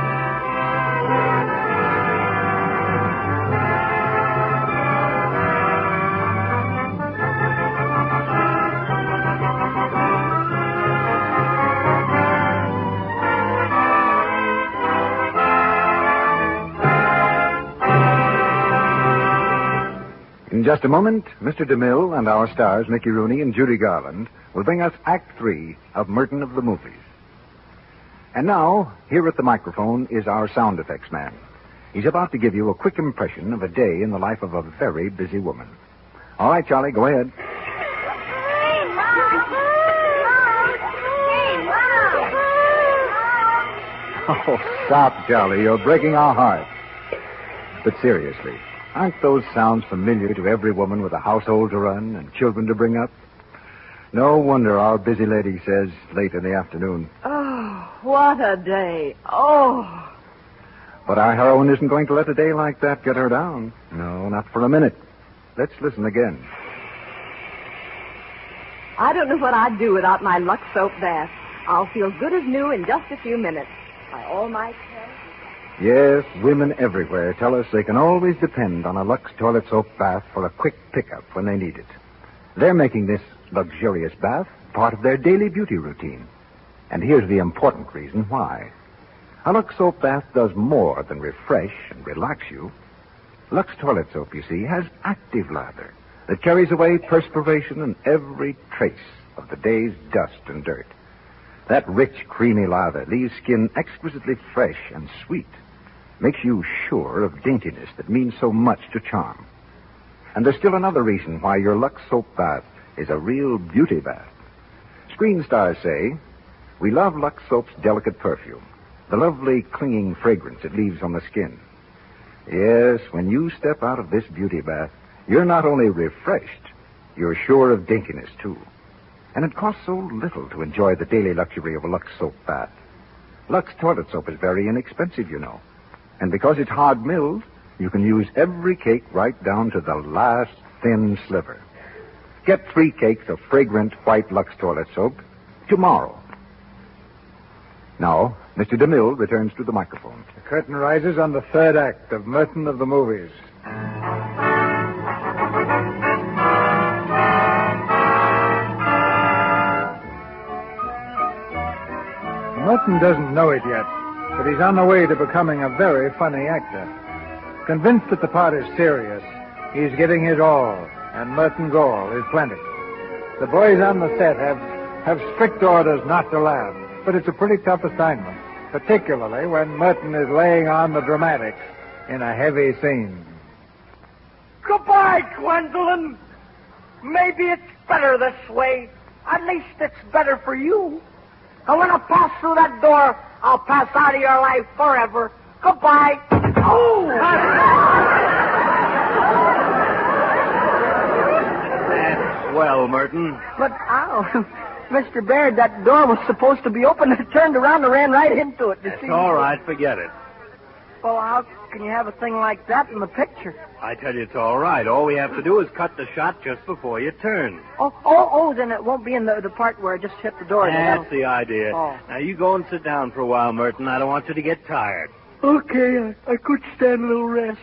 In just a moment, Mister DeMille and our stars, Mickey Rooney and Judy Garland, will bring us Act Three of Merton of the Movies. And now, here at the microphone is our sound effects man. He's about to give you a quick impression of a day in the life of a very busy woman. All right, Charlie, go ahead. Oh, stop, Charlie. You're breaking our hearts. But seriously, aren't those sounds familiar to every woman with a household to run and children to bring up? No wonder our busy lady says late in the afternoon. Oh, what a day. Oh. But our heroine isn't going to let a day like that get her down. No, not for a minute. Let's listen again. I don't know what I'd do without my Lux soap bath. I'll feel good as new in just a few minutes. By all my care. Yes, women everywhere tell us they can always depend on a Lux toilet soap bath for a quick pickup when they need it. They're making this luxurious bath part of their daily beauty routine. And here's the important reason why. A Lux soap bath does more than refresh and relax you. Lux toilet soap, you see, has active lather that carries away perspiration and every trace of the day's dust and dirt. That rich, creamy lather leaves skin exquisitely fresh and sweet, makes you sure of daintiness that means so much to charm. And there's still another reason why your Lux soap bath is a real beauty bath. Screen stars say, we love Lux soap's delicate perfume, the lovely clinging fragrance it leaves on the skin. Yes, when you step out of this beauty bath, you're not only refreshed, you're sure of daintiness, too. And it costs so little to enjoy the daily luxury of a Lux soap bath. Lux toilet soap is very inexpensive, you know. And because it's hard milled, you can use every cake right down to the last thin sliver. Get three cakes of fragrant white Lux toilet soap tomorrow. Now, Mister DeMille returns to the microphone. The curtain rises on the third act of Merton of the Movies. Merton doesn't know it yet, but he's on the way to becoming a very funny actor. Convinced that the part is serious, he's giving his all, and Merton's all is plenty. The boys on the set have, have strict orders not to laugh, but it's a pretty tough assignment, particularly when Merton is laying on the dramatics in a heavy scene. Goodbye, Gwendolyn. Maybe it's better this way. At least it's better for you. And when I pass through that door, I'll pass out of your life forever. Goodbye. Oh! That's swell, Merton. But, ow. Mister Baird, that door was supposed to be open. It turned around and ran right into it. It's all right. Forget it. Well, how can you have a thing like that in the picture? I tell you, it's all right. All we have to do is cut the shot just before you turn. Oh, oh, oh, then it won't be in the, the part where I just hit the door. That's the idea. Oh. Now, you go and sit down for a while, Merton. I don't want you to get tired. Okay, I, I could stand a little rest.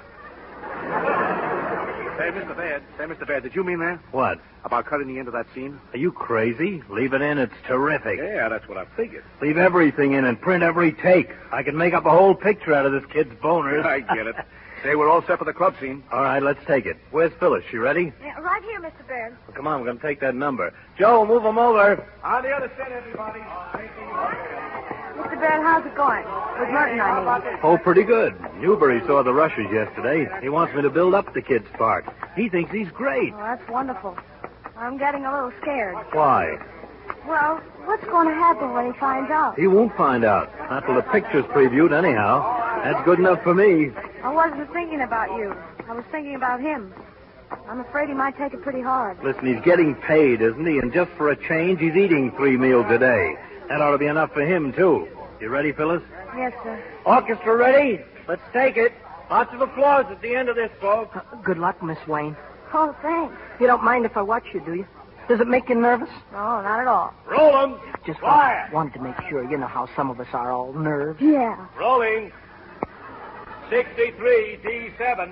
Say, Mister Baird. Say, Mister Baird, did you mean that? What? About cutting the end of that scene? Are you crazy? Leave it in. It's terrific. Yeah, that's what I figured. Leave everything in and print every take. I can make up a whole picture out of this kid's boners. I get it. say we're all set for the club scene. All right, let's take it. Where's Phyllis? She ready? Yeah, right here, Mister Baird. Well, come on, we're going to take that number. Joe, move them over. On the other set, everybody. Mister Baird, how's it going? With Merton, I mean. Oh, pretty good. Newbury saw the rushers yesterday. He wants me to build up the kid's part. He thinks he's great. Oh, that's wonderful. I'm getting a little scared. Why? Well, what's going to happen when he finds out? He won't find out. Not till the picture's previewed, anyhow. That's good enough for me. I wasn't thinking about you. I was thinking about him. I'm afraid he might take it pretty hard. Listen, he's getting paid, isn't he? And just for a change, he's eating three meals a day. That ought to be enough for him, too. You ready, Phyllis? Yes, sir. Orchestra ready? Let's take it. Lots of applause at the end of this, folks. Uh, good luck, Miss Wayne. Oh, thanks. You don't mind if I watch you, do you? Does it make you nervous? No, not at all. Roll 'em. Just Fire. wanted to make sure. You know how some of us are all nerves. Yeah. Rolling. sixty-three D seven.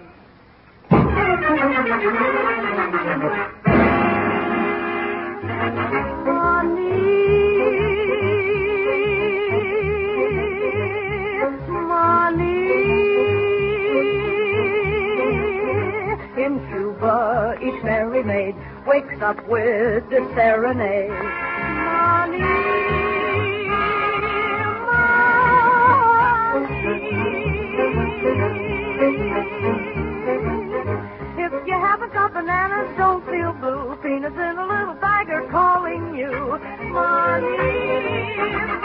In Cuba, each merry maid wakes up with the serenade. Money, money. If you haven't got bananas, don't feel blue. Peanuts in a little bag are calling you. Money,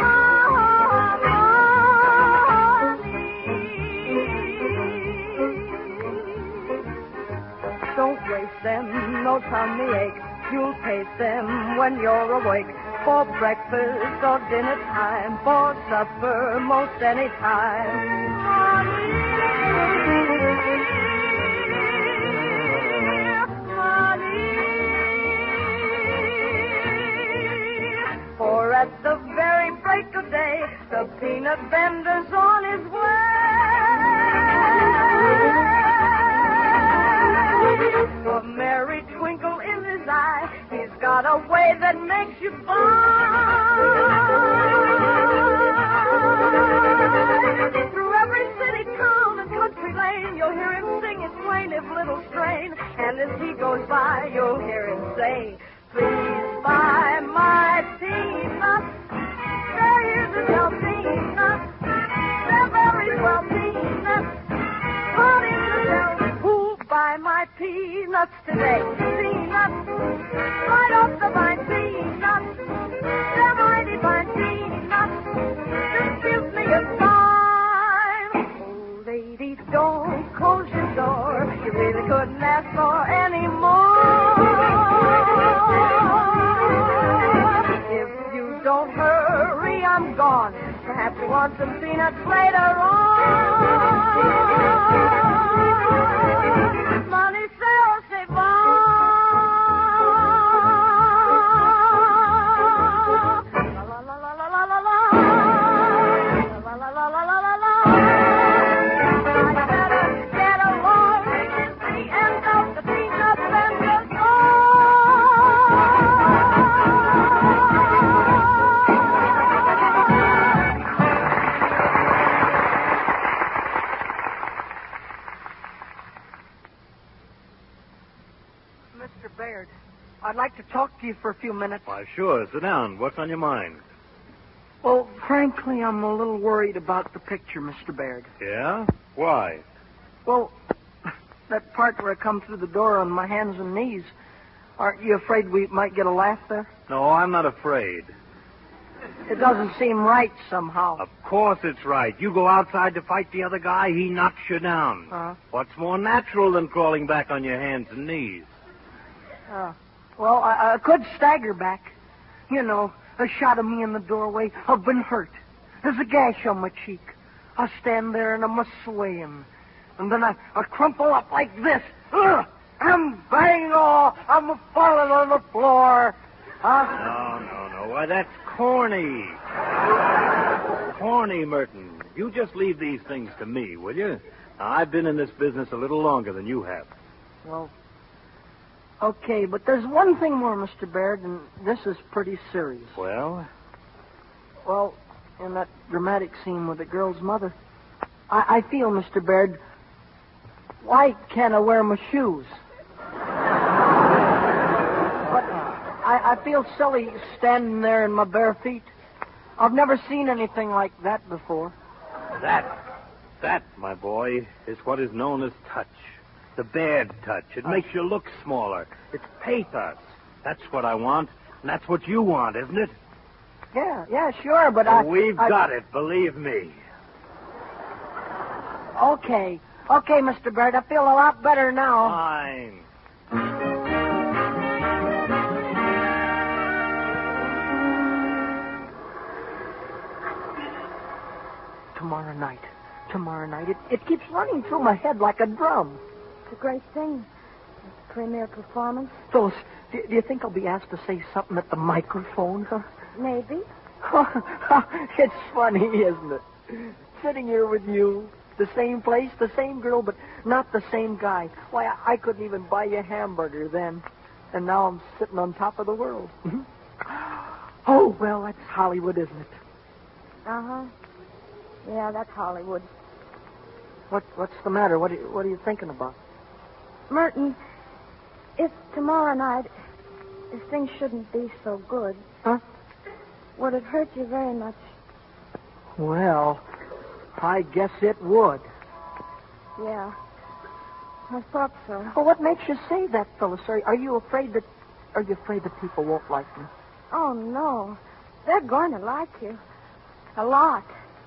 don't waste them, no tummy ache. You'll taste them when you're awake. For breakfast or dinner time, for supper most any time. For at the very break of day, the peanut vendor's on his way. A merry twinkle in his eye, he's got a way that makes you buy. Through every city, town, and country lane, you'll hear him sing his plaintive little strain. And as he goes by, you'll hear him say, please buy my peanuts. They're here to sell peanuts. They're very swell peanuts. Honey to sell. Who'll buy my peanuts today? Peanuts. Right off the vine, peanuts. They're mighty fine peanuts. Just give me a sign. Oh, lady, don't close your door. You really couldn't ask for any more. If you don't hurry, I'm gone. Perhaps you want some peanuts later on. Money sales, save on. La la la la la la la la. La la la la la la la. I better get along. It's the end of the peanut vendor's Mister Baird, I'd like to talk to you for a few minutes. Why, sure. Sit down. What's on your mind? Well, frankly, I'm a little worried about the picture, Mister Baird. Yeah? Why? Well, that part where I come through the door on my hands and knees, aren't you afraid we might get a laugh there? No, I'm not afraid. It doesn't seem right somehow. Of course it's right. You go outside to fight the other guy, he knocks you down. Uh-huh. What's more natural than crawling back on your hands and knees? Uh, well, I, I could stagger back. You know, a shot of me in the doorway. I've been hurt. There's a gash on my cheek. I stand there and I'm a swaying. And then I, I crumple up like this. Ugh! I'm bang all. I'm a falling on the floor. Huh? No, no, no. Why, that's corny. Corny, Merton. You just leave these things to me, will you? Now, I've been in this business a little longer than you have. Well, okay, but there's one thing more, Mister Baird, and this is pretty serious. Well? Well, in that dramatic scene with the girl's mother, I, I feel, Mister Baird, Why can't I wear my shoes? But I, I feel silly standing there in my bare feet. I've never seen anything like that before. That, that, my boy, is what is known as touch. The bad touch. It uh, makes you look smaller. It's pathos. That's what I want, and that's what you want, isn't it? Yeah, yeah, sure, but well, I... We've I, got it, believe me. Okay. Okay, Mister Baird, I feel a lot better now. Fine. Tomorrow night. Tomorrow night. It, it keeps running through my head like a drum. It's a great thing. A premiere performance. Phyllis, do, do you think I'll be asked to say something at the microphone, huh? Maybe. It's funny, isn't it? Sitting here with you, the same place, the same girl, but not the same guy. Why, I, I couldn't even buy you a hamburger then. And now I'm sitting on top of the world. Oh, well, that's Hollywood, isn't it? Uh-huh. Yeah, that's Hollywood. What What's the matter? What are, you, what are you thinking about? Merton, if tomorrow night, if things shouldn't be so good... Huh? Would it hurt you very much? Well, I guess it would. Yeah. I thought so. Well, what makes you say that, Phyllis? Are, are you afraid that... Are you afraid that people won't like me? Oh, no. They're going to like you. A lot.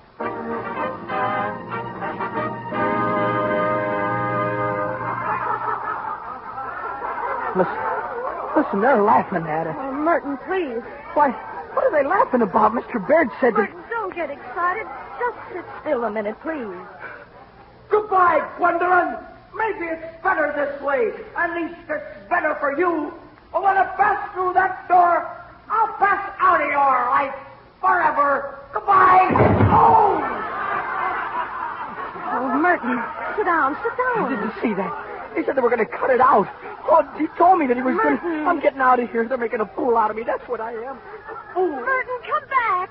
Listen, listen, they're laughing at us. Oh, Merton, please. Why, what are they laughing about? Mister Baird said Merton, that... don't get excited. Just sit still a minute, please. Goodbye, Gwendolyn. Maybe it's better this way. At least it's better for you. But when I pass through that door, I'll pass out of your life forever. Goodbye. Oh! Oh, Merton, sit down, sit down. Did you see that? He said they were going to cut it out. Oh, he told me that he was going to... I'm getting out of here. They're making a fool out of me. That's what I am. A fool. Merton, come back.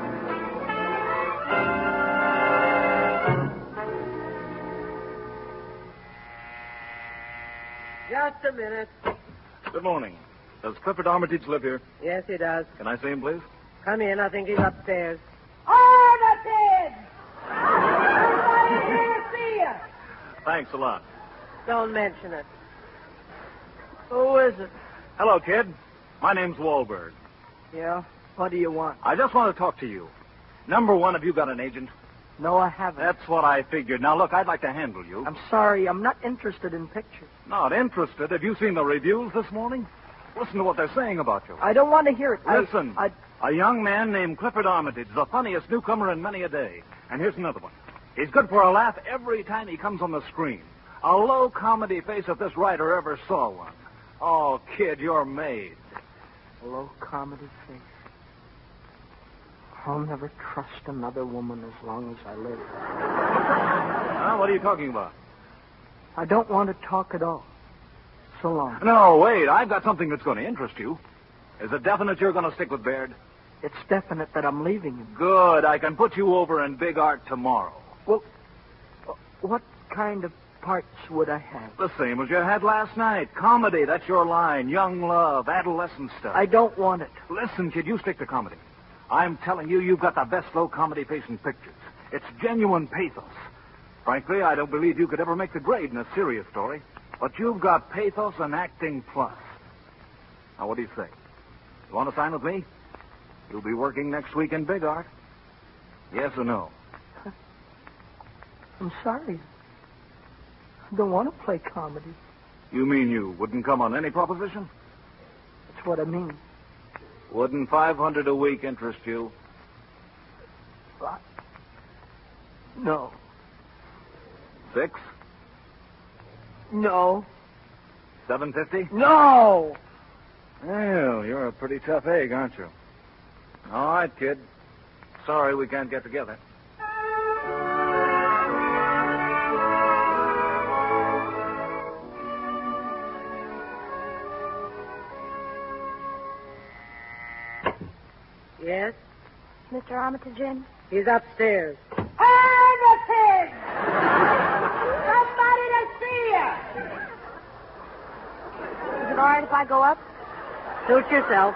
Just a minute. Good morning. Does Clifford Armitage live here? Yes, he does. Can I see him, please? Come in. I think he's upstairs. Armitage! Everybody here see you. Thanks a lot. Don't mention it. Who is it? Hello, kid. My name's Wahlberg. Yeah? What do you want? I just want to talk to you. Number one, have you got an agent? No, I haven't. That's what I figured. Now, look, I'd like to handle you. I'm sorry. I'm not interested in pictures. Not interested? Have you seen the reviews this morning? Listen to what they're saying about you. I don't want to hear it. Listen. I, I... A young man named Clifford Armitage, the funniest newcomer in many a day. And here's another one. He's good for a laugh every time he comes on the screen. A low comedy face if this writer ever saw one. Oh, kid, you're made. A low comedy face. I'll never trust another woman as long as I live. Huh? What are you talking about? I don't want to talk at all. So long. No, wait. I've got something that's going to interest you. Is it definite you're going to stick with Baird? It's definite that I'm leaving him. Good. I can put you over in Big Art tomorrow. Well, what kind of parts would I have? The same as you had last night. Comedy, that's your line. Young love, adolescent stuff. I don't want it. Listen, kid, you stick to comedy. I'm telling you, you've got the best low comedy face in pictures. It's genuine pathos. Frankly, I don't believe you could ever make the grade in a serious story. But you've got pathos and acting plus. Now, what do you say? You want to sign with me? You'll be working next week in Big Art. Yes or no? I'm sorry. I don't want to play comedy. You mean you wouldn't come on any proposition? That's what I mean. Wouldn't five hundred a week interest you? What? No. Six? No. Seven fifty? No! Well, you're a pretty tough egg, aren't you? All right, kid. Sorry we can't get together. Yes? Mister Armitage in? He's upstairs. Armitage! Somebody to see all right if I go up? Suit yourself.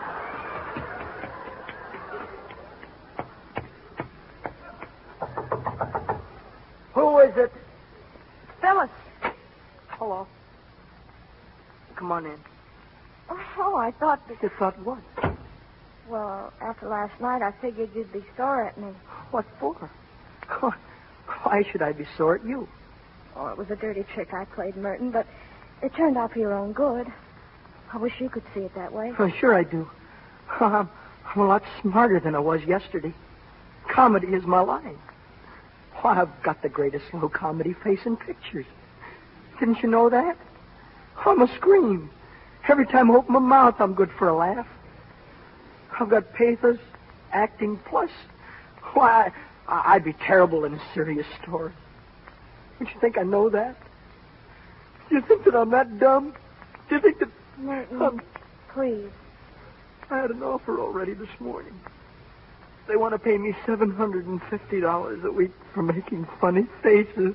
Who is it? Phyllis. Hello. Come on in. Oh, I thought that... You thought what? Well, after last night, I figured you'd be sore at me. What for? Why should I be sore at you? Oh, it was a dirty trick I played, Merton, but it turned out for your own good. I wish you could see it that way. Oh, sure I do. I'm, I'm a lot smarter than I was yesterday. Comedy is my line. Why, I've got the greatest low comedy face in pictures. Didn't you know that? I'm a scream. Every time I open my mouth, I'm good for a laugh. I've got pathos, acting plus. Why, I, I'd be terrible in a serious story. Don't you think I know that? Do you think that I'm that dumb? Do you think that... Merton, um, please. I had an offer already this morning. They want to pay me seven hundred fifty dollars a week for making funny faces.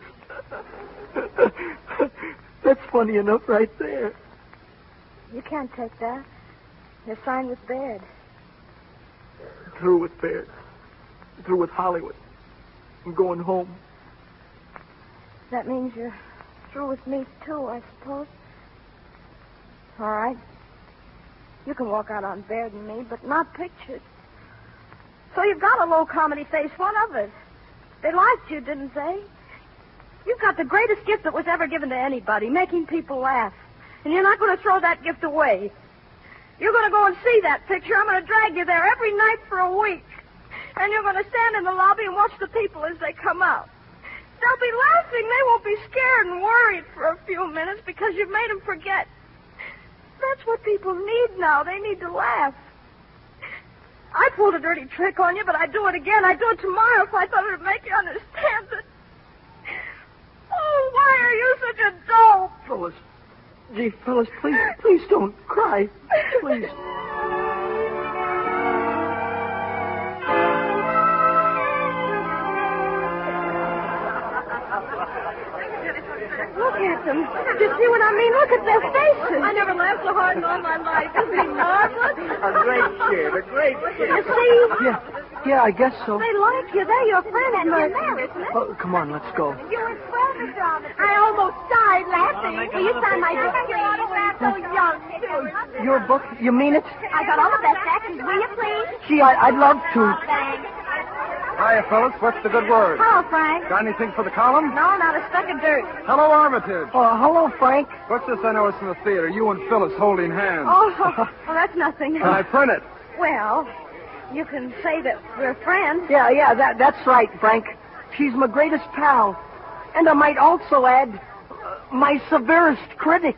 That's funny enough right there. You can't take that. You're signed with Baird. Through with Baird. Through with Hollywood. I'm going home. That means you're through with me, too, I suppose. All right. You can walk out on Baird and me, but not pictures. So you've got a low comedy face. What of it? They liked you, didn't they? You've got the greatest gift that was ever given to anybody, making people laugh. And you're not going to throw that gift away. You're going to go and see that picture. I'm going to drag you there every night for a week. And you're going to stand in the lobby and watch the people as they come out. They'll be laughing. They won't be scared and worried for a few minutes because you've made them forget. That's what people need now. They need to laugh. I pulled a dirty trick on you, but I'd do it again. I'd do it tomorrow if I thought it would make you understand it. Oh, why are you such a dope? Phyllis. Gee, Phyllis, please, please don't cry. Please. Look at them. Do you see what I mean? Look at their faces. I never laughed so hard in all my life. Isn't he marvelous? A great kid, a great kid. You see? Yeah, yeah, I guess so. They like you. They're your friends, Merton. Oh, come on, let's go. You were swell, John. I almost died laughing. Will you sign my book, please? So young, too. Your book? You mean it? I got all the best actors. Will you, please? Gee, I, I'd love to. Thanks. Hiya, Phyllis. What's the good word? Hello, Frank. Got anything for the column? No, not a speck of dirt. Hello, Armitage. Oh, hello, Frank. What's this I noticed in the theater? You and Phyllis holding hands. Oh, well, that's nothing. Can I print it? Well, you can say that we're friends. Yeah, yeah, that, that's right, Frank. She's my greatest pal. And I might also add, uh, my severest critic.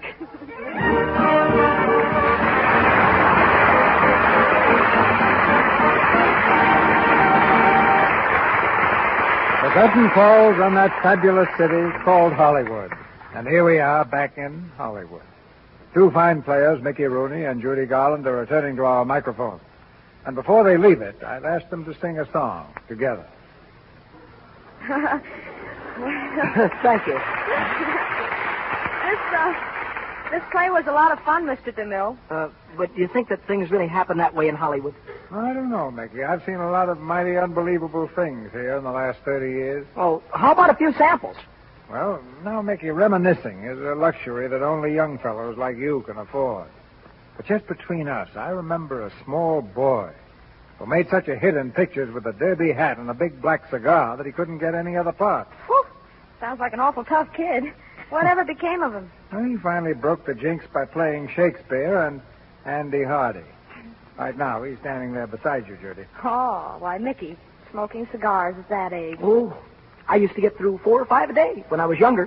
The curtain falls on that fabulous city called Hollywood. And here we are back in Hollywood. Two fine players, Mickey Rooney and Judy Garland, are returning to our microphone. And before they leave it, I've asked them to sing a song together. Thank you. This, uh, this play was a lot of fun, Mister DeMille. Uh, but do you think that things really happen that way in Hollywood? I don't know, Mickey. I've seen a lot of mighty unbelievable things here in the last thirty years. Oh, how about a few samples? Well, now, Mickey, reminiscing is a luxury that only young fellows like you can afford. But just between us, I remember a small boy who made such a hit in pictures with a derby hat and a big black cigar that he couldn't get any other part. Whew. Sounds like an awful tough kid. Whatever became of him? Well, he finally broke the jinx by playing Shakespeare and Andy Hardy. Right now, he's standing there beside you, Judy. Oh, why, Mickey, smoking cigars at that age. Oh, I used to get through four or five a day when I was younger.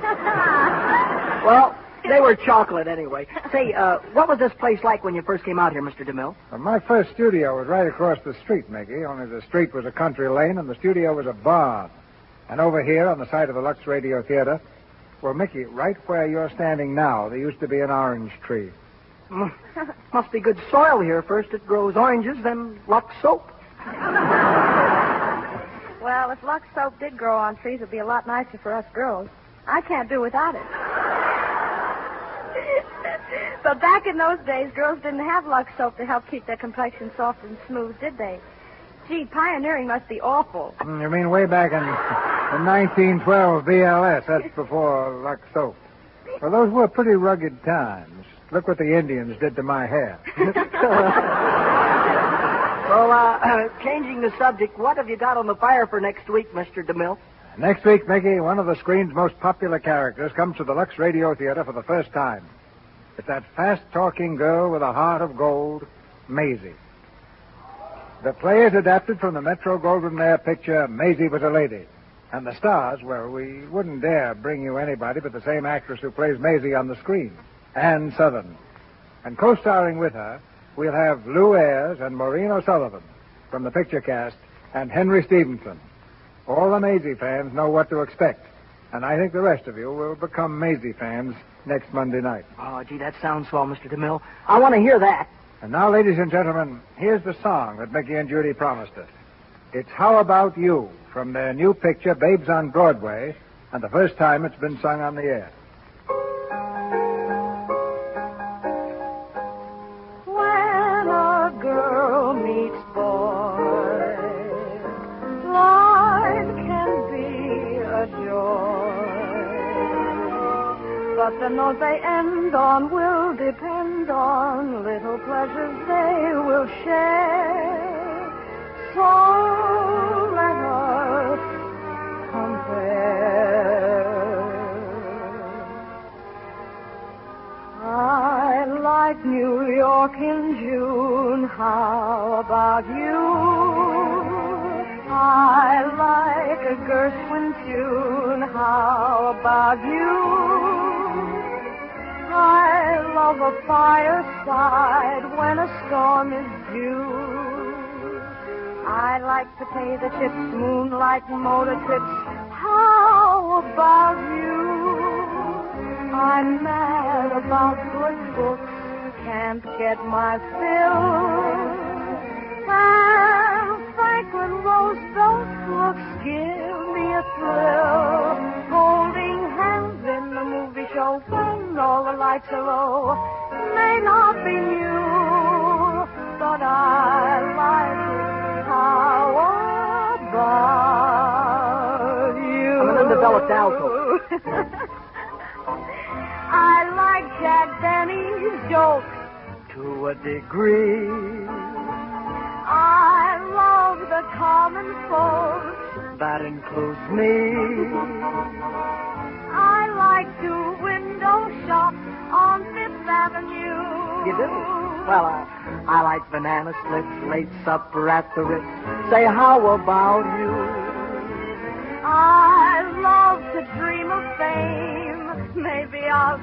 Well, they were chocolate anyway. Say, uh, what was this place like when you first came out here, Mister DeMille? Well, my first studio was right across the street, Mickey, only the street was a country lane and the studio was a barn. And over here on the side of the Lux Radio Theater, well, Mickey, right where you're standing now, there used to be an orange tree. Must be good soil here. First it grows oranges, then Lux soap. Well, if Lux soap did grow on trees, it'd be a lot nicer for us girls. I can't do without it. The But back in those days, girls didn't have Lux soap to help keep their complexion soft and smooth, did they? Gee, pioneering must be awful. You mean way back in, in nineteen twelve B L S? That's before Lux soap. Well, those were pretty rugged times. Look what the Indians did to my hair. Well, uh, uh, changing the subject, what have you got on the fire for next week, Mister DeMille? Next week, Mickey, one of the screen's most popular characters comes to the Lux Radio Theater for the first time. It's that fast-talking girl with a heart of gold, Maisie. The play is adapted from the Metro-Goldwyn-Mayer picture, Maisie Was a Lady. And the stars, well, we wouldn't dare bring you anybody but the same actress who plays Maisie on the screen, Ann Sothern. And co-starring with her, we'll have Lou Ayres and Maureen O'Sullivan from the picture cast and Henry Stevenson. All the Maisie fans know what to expect. And I think the rest of you will become Maisie fans next Monday night. Oh, gee, that sounds swell, Mister DeMille. I want to hear that. And now, ladies and gentlemen, here's the song that Mickey and Judy promised us. It's How About You from their new picture, Babes on Broadway, and the first time it's been sung on the air. When a girl meets boy, life can be a joy. But the note they end on will depend on little pleasures they will share. So let us compare. I like New York in June. How about you? I like a Gershwin tune. How about you? I love a fireside when a storm is due. I like potato chips, moonlight motor trips. How about you? I'm mad about good books, can't get my fill. And Franklin Roosevelt's looks give me a thrill. Holding hands in the movie show when all the lights are low may not be new, but I like it. How about you? I'm an undeveloped alto. I like Jack Benny's jokes to a degree. I love the common folks. That includes me. I like to window shop on Fifth Avenue. You do? Well, I, I like banana splits, late supper at the Ritz. Say, how about you? I love to dream of fame. Maybe I'll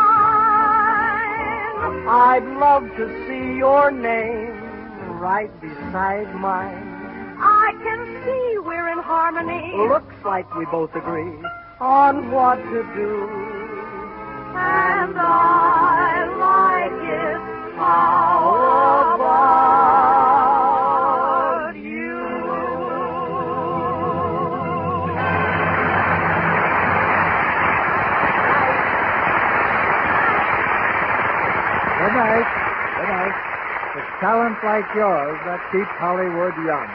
shine. I'd love to see your name right beside mine. I can see we're in harmony. Looks like we both agree on what to do. And I like it. How about you? Good night. Good night. It's talent like yours that keeps Hollywood young.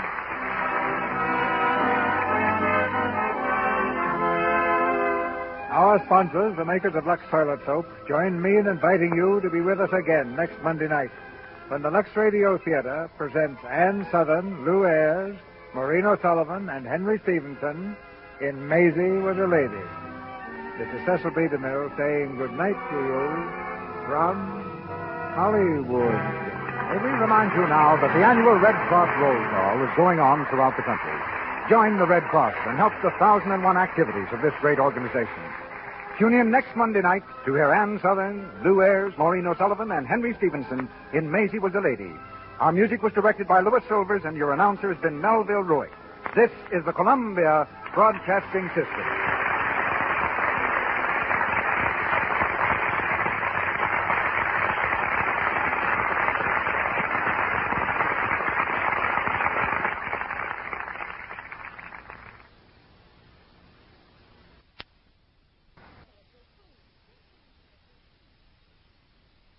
Our sponsors, the makers of Lux Toilet Soap, join me in inviting you to be with us again next Monday night when the Lux Radio Theater presents Ann Sothern, Lou Ayres, Maureen O'Sullivan, and Henry Stevenson in Maisie Was a Lady. This is Cecil B. DeMille saying good night to you from Hollywood. May we remind you now that the annual Red Cross Roll Call is going on throughout the country. Join the Red Cross and help the thousand and one activities of this great organization. Tune in next Monday night to hear Ann Sothern, Lou Ayres, Maureen O'Sullivan, and Henry Stevenson in Maisie Was a Lady. Our music was directed by Louis Silvers, and your announcer has been Melville Ruick. This is the Columbia Broadcasting System.